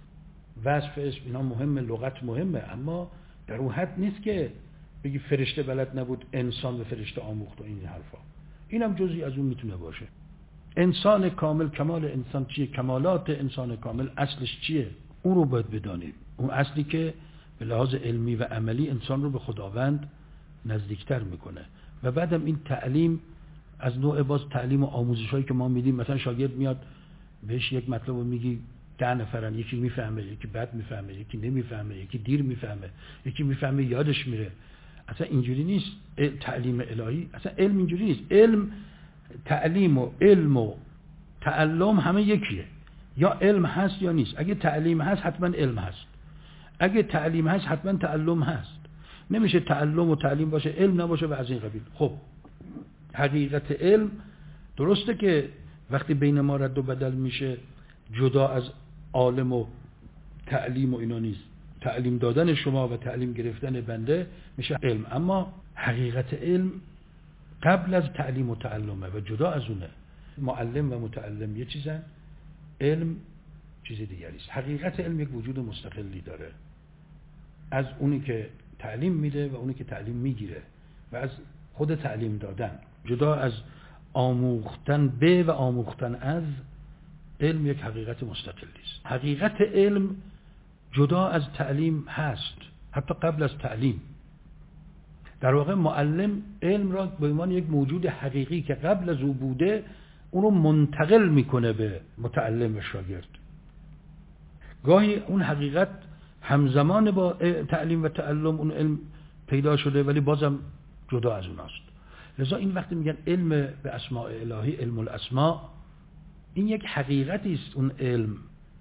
وصف اسم اینا مهمه، لغت مهمه، اما در اون حد نیست که بگی فرشته بلد نبود انسان به فرشته آموخت و این حرفا. اینم جزئی از اون میتونه باشه. انسان کامل، کمال انسان چیه؟ کمالات انسان کامل اصلش چیه؟ اون رو باید بدانیم. اون اصلی که به لحاظ علمی و عملی انسان رو به خداوند نزدیکتر میکنه. و بعدم این تعلیم از نوع باز تعلیم و آموزش هایی که ما میدیم، مثلا شاگرد میاد بهش یک مطلب رو میگی، ده نفرن، یکی میفهمه، یکی بد میفهمه، یکی نمیفهمه، یکی دیر میفهمه، یکی میفهمه یادش میره. اصلا اینجوری نیست تعلیم الهی، اصلا علم اینجوری نیست. علم، تعلیم و علم و تعلم همه یکیه، یا علم هست یا نیست. اگه تعلیم هست حتما علم هست، اگه تعلیم هست حتما تعلم هست. نمیشه تعلم و تعلیم باشه علم نباشه و از این قبیل. خب حقیقت علم درسته که وقتی بین ما رد و بدل میشه جدا از عالم و تعلیم و اینا نیست، تعلیم دادن شما و تعلیم گرفتن بنده میشه علم، اما حقیقت علم قبل از تعلیم و تعلمه و جدا از اونه. معلم و متعلم یه چیزن، علم چیز دیگری است. حقیقت علم یک وجود مستقلی داره از اونی که تعلیم میده و اونی که تعلیم میگیره و از خود تعلیم دادن. جدا از آموختن به و آموختن از، علم یک حقیقت مستقلی است. حقیقت علم جدا از تعلیم هست، حتی قبل از تعلیم. در واقع معلم علم را به عنوان یک موجود حقیقی که قبل از او بوده اونو منتقل میکنه به متعلم و شاگرد. گاهی اون حقیقت همزمان با تعلیم و تعلم اون علم پیدا شده ولی بازم جدا از اوناست. لذا این وقتی میگن علم به اسماء الهی، علم الاسماء، این یک حقیقتی است. اون علم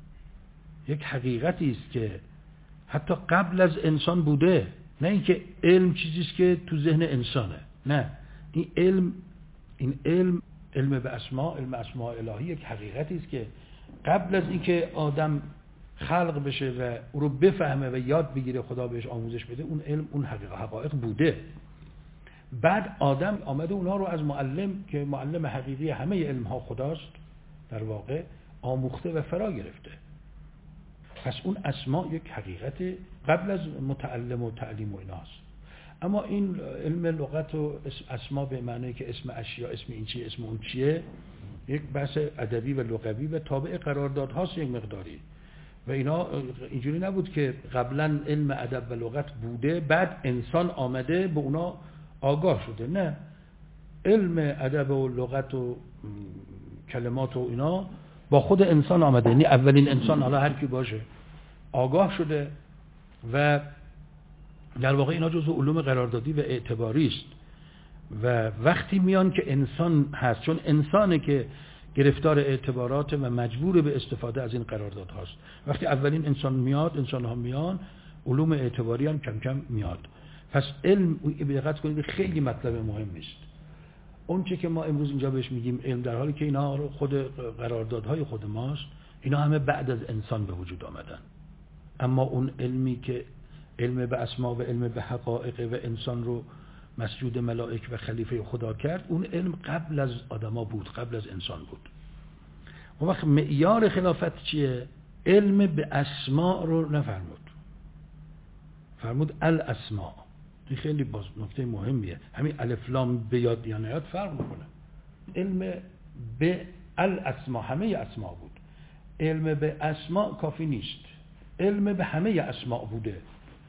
یک حقیقتی است که حتی قبل از انسان بوده، نه اینکه علم چیزی است که تو ذهن انسانه. نه، این علم، این علم علم به اسماء، علم اسماء الهی یک حقیقتی است که قبل از اینکه آدم خلق بشه و او رو بفهمه و یاد بگیره، خدا بهش آموزش بده، اون علم، اون حقایق بوده. بعد آدم آمده اونها رو از معلم که معلم حقیقی همه علم ها خداست در واقع آموخته و فرا گرفته. پس اون اسماء یک حقیقت قبل از متعلم و تعلیم و ایناست. اما این علم لغت و اسما به معنی که اسم اشیا، اسم این چیه، اسم اون چیه، یک بحث ادبی و لغوی و تابع قرارداد هاست یک مقداری. و اینا اینجوری نبود که قبلا علم ادب و لغت بوده بعد انسان آمده به اونا آگاه شده. نه، علم ادب و لغت و کلمات و اینا با خود انسان آمده، یعنی اولین انسان، حالا هر کی باشه، آگاه شده و در واقع اینا جزو علوم قراردادی و اعتباری است و وقتی میان که انسان هست، چون انسانه که گرفتار اعتبارات و مجبور به استفاده از این قرارداد هاست. وقتی اولین انسان میاد، انسان ها میان، علوم اعتباری هم کم کم میاد. پس علم، دقت کنید، خیلی مطلب مهمی است. اون چه که ما امروز اینجا بهش میگیم علم، در حالی که اینا رو خود قراردادهای خود ماست، اینا همه بعد از انسان به وجود آمدن. اما اون علمی که علم به اسما و علم به حقایق و انسان رو مسجود ملائک و خلیفه خدا کرد، اون علم قبل از آدما بود، قبل از انسان بود. اون وقت معیار خلافت چیه؟ علم به اسما رو نفرمود، فرمود الاسما. این خیلی باز نکته مهمیه. همین الف لام بیاد یا نیاد فرق میکنه. علم به الاسما، همه اسما بود. علم به اسما کافی نیست، علم به همه اسما بوده.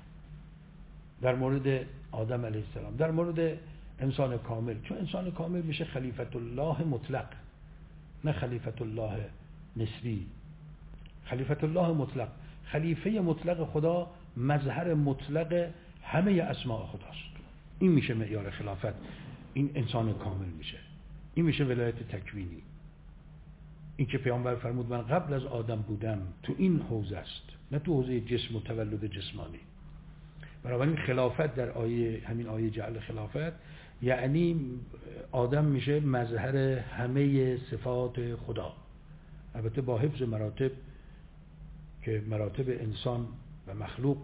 در مورد آدم علیه السلام، در مورد انسان کامل، چون انسان کامل میشه خلیفت الله مطلق، نه خلیفت الله نسبی. خلیفت الله مطلق، خلیفه مطلق خدا، مظهر مطلق همه اسماء خداست. این میشه معیار خلافت. این انسان کامل میشه. این میشه ولایت تکوینی. این که پیامبر فرمود من قبل از آدم بودم، تو این حوزه است، نه تو حوزه جسم و تولد جسمانی. بنابراین خلافت در آیه، همین آیه جعل خلافت، یعنی آدم میشه مظهر همه صفات خدا، البته با حفظ مراتب که مراتب انسان و مخلوق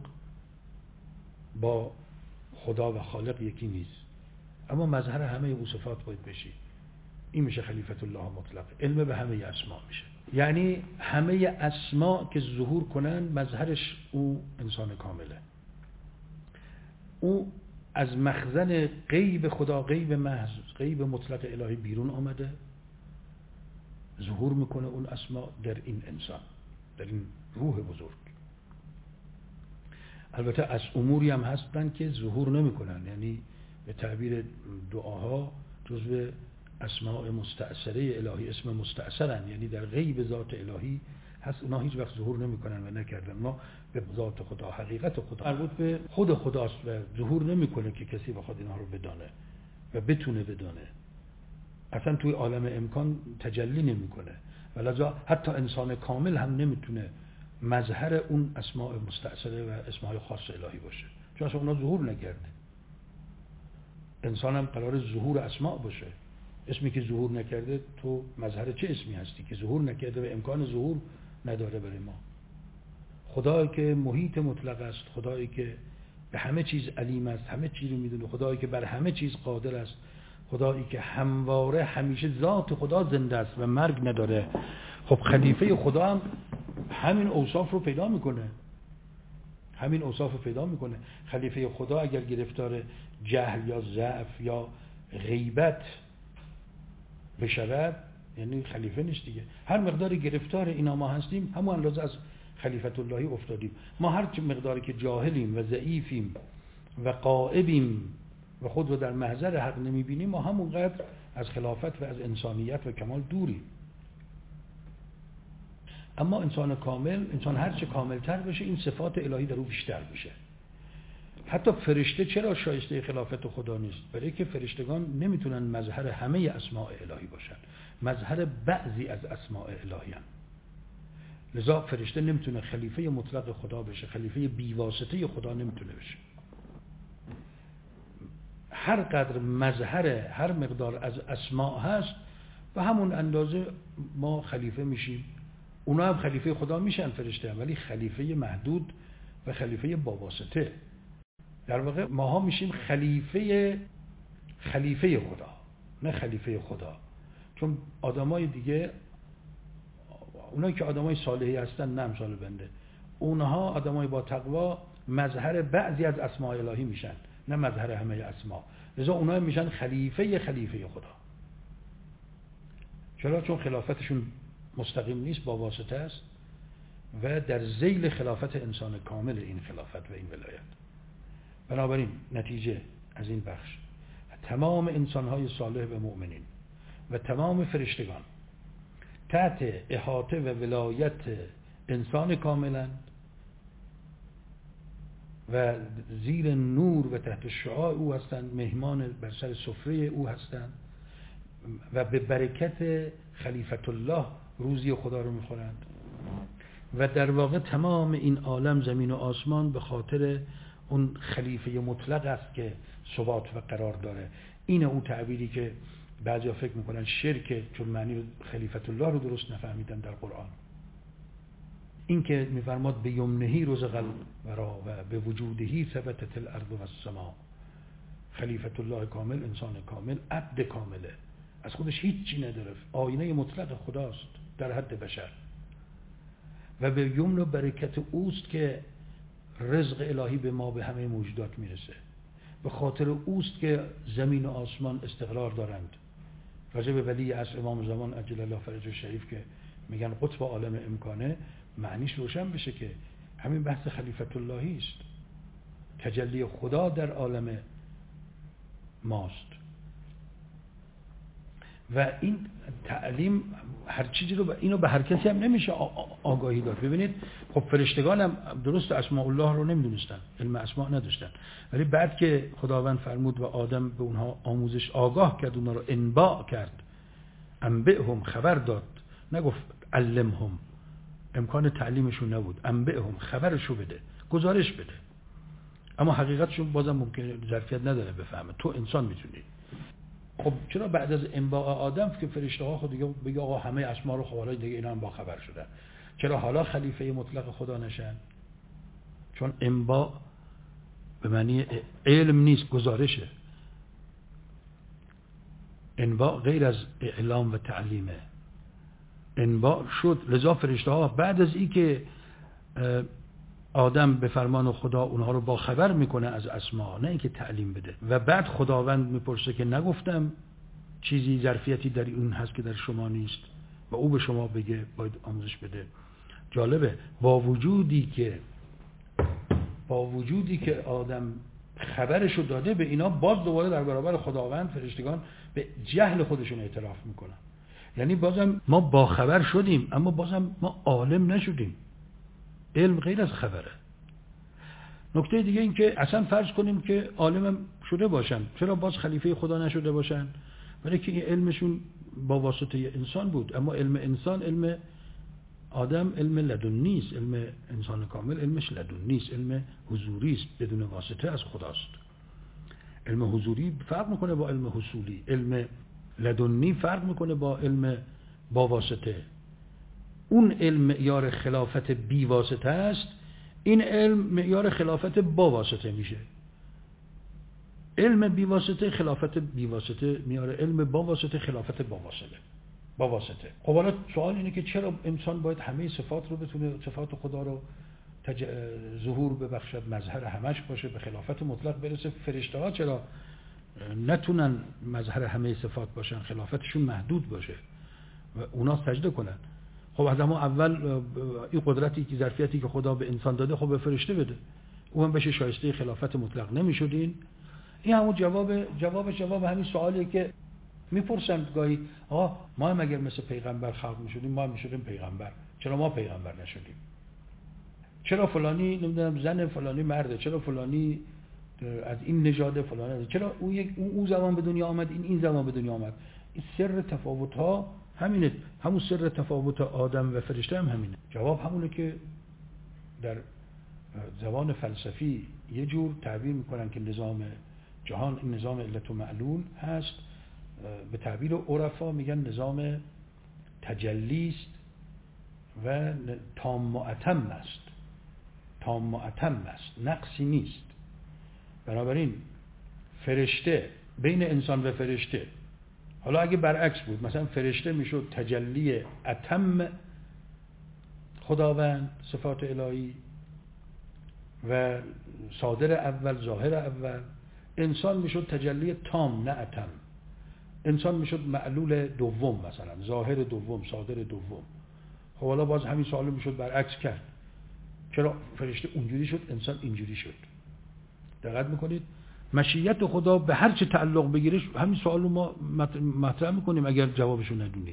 با خدا و خالق یکی نیست، اما مظهر همه او صفات باید بشی. این میشه خلیفت الله مطلق. علم به همه اسما میشه، یعنی همه اسما که ظهور کنن مظهرش او انسان کامله. او از مخزن غیب خدا، غیب محض، غیب مطلق الهی بیرون آمده، ظهور میکنه اون اسما در این انسان، در این روح بزرگ. البته از اموری هم هستن که ظهور نمیکنن، یعنی به تعبیر دعاها جزو اسماء مستأثره الهی، اسم مستأثرن، یعنی در غیب ذات الهی هست، اونا هیچ وقت ظهور نمیکنن و نکردن. ما به ذات خدا، حقیقت خدا مربوط به خود خداست و ظهور نمیکنه که کسی بخواد اینا رو بدانه و بتونه بدانه. اصلا توی عالم امکان تجلی نمیکنه، ولذا حتی انسان کامل هم نمیتونه مظهر اون اسماء مستأثره و اسماء خاص الهی باشه، چون اصلا اونا ظهور نکرده. انسان هم قرار ظهور اسماء باشه. اسمی که ظهور نکرده، تو مظهر چه اسمی هستی که ظهور نکرده و امکان ظهور نداره برای ما؟ خدایی که محیط مطلق است، خدایی که به همه چیز علیم است، همه چیز رو میدونه، خدایی که بر همه چیز قادر است، خدایی که همواره همیشه ذات خدا زنده است و مرگ نداره. خب خلیفه خدا هم همین اوصاف رو پیدا میکنه، همین اوصاف رو پیدا میکنه. خلیفه خدا اگر گرفتار جهل یا ضعف یا غیبت بشود، یعنی خلیفه نیست دیگه. هر مقداری گرفتار اینا ما هستیم، همون اندازه از خلیفت اللهی افتادیم. ما هر چه مقداری که جاهلیم و ضعیفیم و غائبیم و خود رو در محضر حق نمیبینیم، ما همونقدر از خلافت و از انسانیت و کمال دوریم. اما انسان کامل، انسان هر چه کاملتر بشه، این صفات الهی در او بیشتر میشه. حتی فرشته چرا شایسته خلافت خدا نیست؟ برای که فرشتگان نمیتونن مظهر همه اسماء الهی باشن، مظهر بعضی از اسماء الهی هم. لذا فرشته نمیتونه خلیفه مطلق خدا بشه، خلیفه بیواسطه خدا نمیتونه بشه. هر قدر مظهر هر مقدار از اسماء هست، و همون اندازه ما خلیفه میشیم. اونا هم خلیفه خدا میشن، فرشته هم، ولی خلیفه محدود و خلیفه با واسطه. در واقع ماها میشیم خلیفه خلیفه خدا، نه خلیفه خدا. چون آدمای دیگه، اونایی که آدمای صالحی هستن، نه امثال بنده، اونها آدمای با تقوا مظهر بعضی از اسماء الهی میشن، نه مظهر همه اسما. لذا اونها میشن خلیفه خلیفه خدا. چرا؟ چون خلافتشون مستقیم نیست، با واسطه است و در ذیل خلافت انسان کامل این خلافت و این ولایت. بنابراین نتیجه از این بخش، تمام انسانهای صالح و مؤمنین و تمام فرشتگان تحت احاطه و ولایت انسان کاملند و زیر نور و تحت شعاع او هستند، مهمان بر سر سفره او هستند و به برکت خلیفت الله روزی خدا رو میخورند و در واقع تمام این عالم زمین و آسمان به خاطر اون خلیفه مطلق است که ثبات و قرار داره. این او تعبیری که بعضیا فکر میکنن شرک، چون معنی خلیفت الله رو درست نفهمیدن در قرآن. این که میفرماد به یمنهی رزق الورا و به وجودهی ثبتت الارض و السما. خلیفت الله کامل، انسان کامل، عبد کامله، از خودش هیچی نداره، آینه مطلق خداست در حد بشر و به یمن و برکت اوست که رزق الهی به ما، به همه موجودات میرسه. به خاطر اوست که زمین و آسمان استقرار دارند. راجع به ولی عصر امام زمان عجل الله فرجه شریف که میگن قطب عالم امکانه، معنیش روشن بشه که همین بحث خلیفت اللهی است، تجلی خدا در عالم ماست. و این تعلیم هر چیزی رو، اینو به هر کسی هم نمیشه آگاهی داد. ببینید خب فرشتگان هم درست اسماء الله رو نمیدونستن، علم اسماء نداشتن، ولی بعد که خداوند فرمود و آدم به اونها آموزش آگاه کرد، اونها رو انباء کرد، انبئهم، خبر داد، نگفت علمهم، امکان تعلیمشون نبود، انبئهم، خبرشو بده، گزارش بده. اما حقیقتشون بازم ممکنه ظرفیت نداره بفهمه، تو انسان میتونی. خب چرا بعد از انباء آدم که فرشته ها خود دیگه بگه آقا همه اسما رو خب حالا دیگه اینا هم با خبر شدن، چرا حالا خلیفه مطلق خدا نشن؟ چون انباء به معنی علم نیست، گزارشه. انباء غیر از اعلام و تعلیمه. انباء شد، لذا فرشته ها بعد از این که آدم به فرمان خدا اونها رو با خبر میکنه از اسما، نه اینکه تعلیم بده، و بعد خداوند میپرسه که نگفتم چیزی ظرفیتی در اون هست که در شما نیست و او به شما بگه باید آموزش بده. جالبه با وجودی که با وجودی که آدم خبرشو داده به اینا، باز دوباره در برابر خداوند فرشتگان به جهل خودشون اعتراف میکنن. یعنی بازم ما با خبر شدیم اما بازم ما عالم نشدیم. علم غیر از خبره. نکته دیگه این که اصلا فرض کنیم که عالم شده باشن، چرا باز خلیفه خدا نشده باشن؟ برای که این علمشون با واسطه انسان بود، اما علم انسان، علم آدم علم لدنی است، علم انسان کامل علمش لدنی است، علم حضوری است، بدون واسطه از خداست. علم حضوری فرق میکنه با علم حصولی، علم لدنی فرق میکنه با علم با واسطه. اون علم معیار خلافت بی واسطه است، این علم معیار خلافت با واسطه میشه. علم بی واسطه خلافت بی واسطه میاره، علم با واسطه خلافت با واسطه با واسطه. خب حالا سوال اینه که چرا انسان باید همه صفات رو بتونه، صفات خدا رو تج... ظهور ببخشد، مظهر همش باشه، به خلافت مطلق برسه؟ فرشته ها چرا نتونن مظهر همه صفات باشن، خلافتشون محدود باشه و اونا سجده کنن؟ خب از اما اول این قدرتی که ظرفیتی که خدا به انسان داده خب به فرشته بده، او هم بشه شایسته خلافت مطلق. نمیشدین؟ این همون جواب جواب جواب همین سوالیه که میپرسن گاهی، آقا ما هم اگر مثل پیغمبر خلق میشدیم ما هم میشدیم پیغمبر، چرا ما پیغمبر نشدیم؟ چرا فلانی نمیدونم زن، فلانی مرده، چرا فلانی از این نژاد، فلانی چرا اون یک اون زمان به دنیا آمد، این این زمان به دنیا آمد؟ این سر تفاوت ها همینه، همون سر تفاوت آدم و فرشته هم همینه. جواب همونه که در زبان فلسفی یه جور تعبیر میکنن که نظام جهان این نظام علت و معلول هست، به تعبیر عرفا میگن نظام تجلی است و تام و اتم است، تام و اتم است، نقصی نیست. بنابراین فرشته بین انسان و فرشته، حالا اگه برعکس بود، مثلا فرشته میشد تجلی اتم خداوند صفات الهی و صادر اول ظاهر اول، انسان میشد تجلی تام نه اتم، انسان میشد معلول دوم، مثلا ظاهر دوم، صادر دوم. خب حالا باز همین سوال میشد برعکس کرد، چرا فرشته اونجوری شد انسان اینجوری شد؟ دقت میکنید؟ مشیت خدا به هر چه تعلق بگیره همین سوال رو ما مطرح میکنیم اگر جوابشو ندونی.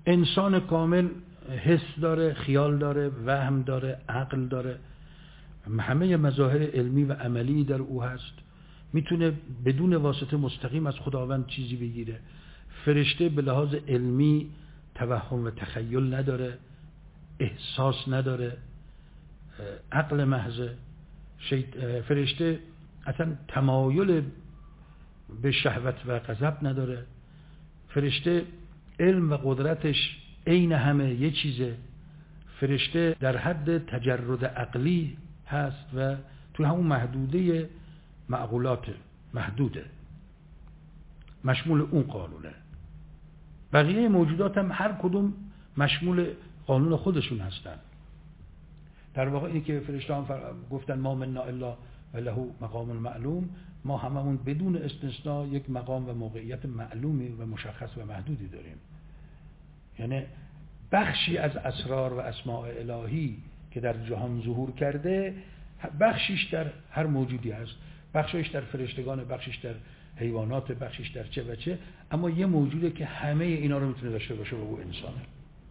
انسان کامل حس داره، خیال داره، وهم داره، عقل داره، همه مظاهر علمی و عملی در او هست. میتونه بدون واسطه مستقیم از خداوند چیزی بگیره. فرشته به لحاظ علمی توهم و تخیل نداره، احساس نداره، عقل محض. فرشته اصلا تمایل به شهوت و غضب نداره. فرشته علم و قدرتش عین همه یه چیزه. فرشته در حد تجرد عقلی هست و تو همون محدوده معقولات محدوده، مشمول اون قانونه. بقیه موجودات هم هر کدوم مشمول قانون خودشون هستن. در واقع اینی که فرشته هم گفتن ما منا الا وله مقام معلوم، ما هممون بدون استثناء یک مقام و موقعیت معلومی و مشخص و محدودی داریم. یعنی بخشی از اسرار و اسماء الهی که در جهان ظهور کرده، بخشیش در هر موجودی هست، بخشیش در فرشتگان، بخشیش در حیوانات، بخشیش در چه و چه، اما یه موجوده که همه اینا رو میتونه داشته باشه و او انسانه.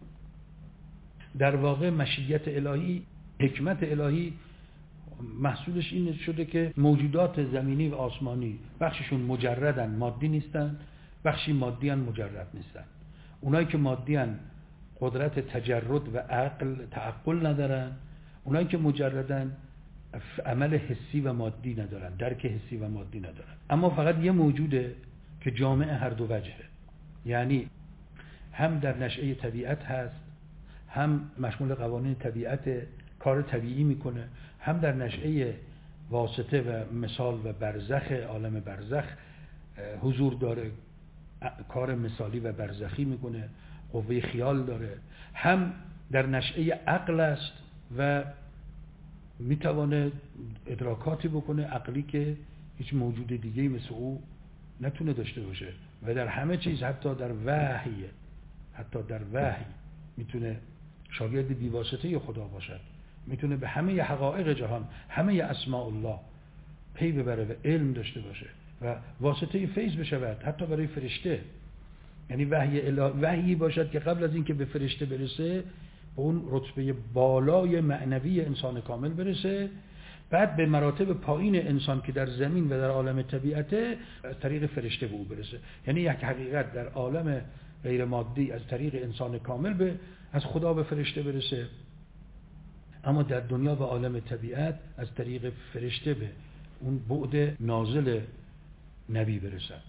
در واقع مشیت الهی، حکمت الهی محصولش این شده که موجودات زمینی و آسمانی بخششون مجردن، مادی نیستن، بخشی مادی ان، مجرد نیستن. اونایی که مادی ان قدرت تجرد و عقل تعقل ندارن، اونایی که مجردن عمل حسی و مادی ندارن، درک حسی و مادی ندارن. اما فقط یه موجوده که جامع هر دو وجهه، یعنی هم در نشأه طبیعت هست، هم مشمول قوانین طبیعت، کار طبیعی میکنه، هم در نشأه واسطه و مثال و برزخ، عالم برزخ حضور داره، کار مثالی و برزخی میکنه، قوه خیال داره، هم در نشأه عقل است و میتوانه ادراکاتی بکنه عقلی که هیچ موجود دیگه‌ای مثل او نتونه داشته باشه. و در همه چیز، حتی در وحی، حتی در وحی میتونه شاگرد بیواسطه خدا باشد، میتونه به همه حقایق جهان، همه اسماء الله پی ببره و علم داشته باشه و واسطه فیض بشود، حتی برای فرشته. یعنی وحی الهی وحی باشد که قبل از اینکه به فرشته برسه، به اون رتبه بالای معنوی انسان کامل برسه، بعد به مراتب پایین انسان که در زمین و در عالم طبیعته از طریق فرشته به او برسه. یعنی یک حقیقت در عالم غیر مادی از طریق انسان کامل به از خدا به فرشته برسه، اما در دنیا و عالم طبیعت از طریق فرشته به اون بعد نازل نبی برسد.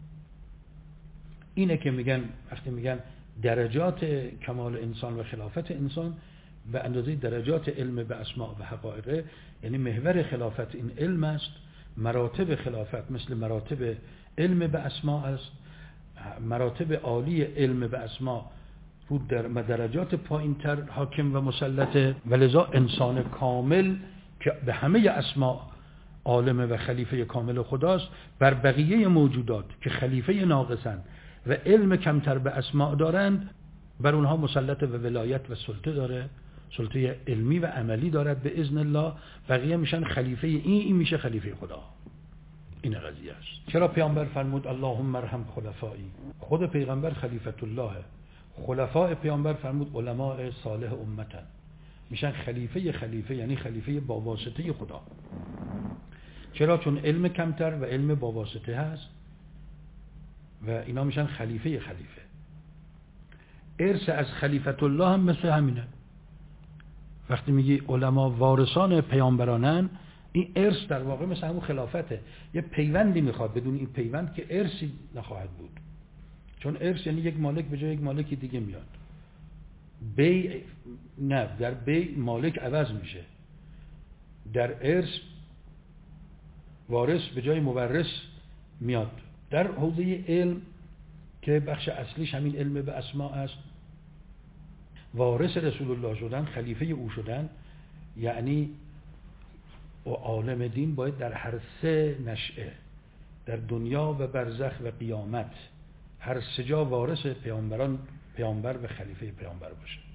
اینه که میگن، وقتی میگن درجات کمال انسان و خلافت انسان به اندازه درجات علم به اسماء و حقایق، یعنی محور خلافت این علم است، مراتب خلافت مثل مراتب علم به اسماء است، مراتب عالی علم به اسماء رو در درجات پایینتر حاکم و مسلطه، ولذا انسان کامل که به همه اسماء عالم و خلیفه کامل خداست، بر بقیه موجودات که خلیفه ناقصن و علم کمتر به اسماء دارند، بر اونها مسلط و ولایت و سلطه داره، سلطه علمی و عملی دارد به اذن الله. بقیه میشن خلیفه این، این میشه خلیفه خدا. این قضیه است. چرا پیامبر فرمود اللهم ارحم خلفایی؟ خود پیغمبر خلیفت الله، خلفاء پیامبر فرمود علماء صالح امتن، میشن خلیفه خلیفه، یعنی خلیفه با واسطه خدا. چرا؟ چون علم کمتر و علم با واسطه هست و اینا میشن خلیفه خلیفه. ارث از خلیفت الله هم مثل همینه. وقتی میگی علما وارثان پیامبرانن، این ارث در واقع مثل همون خلافته، یه پیوندی میخواد، بدون این پیوند که ارثی نخواهد بود. چون ارث یعنی یک مالک به جای یک مالک دیگه میاد. بی نه، در بی مالک عوض میشه، در ارث وارث به جای مورث میاد. در حوزه علم که بخش اصلیش همین علم به اسماء است، وارث رسول الله شدن، خلیفه او شدن، یعنی و عالم دین باید در هر سه نشأه، در دنیا و برزخ و قیامت، هر سه جا وارث پیامبران، پیامبر و خلیفه پیامبر باشه.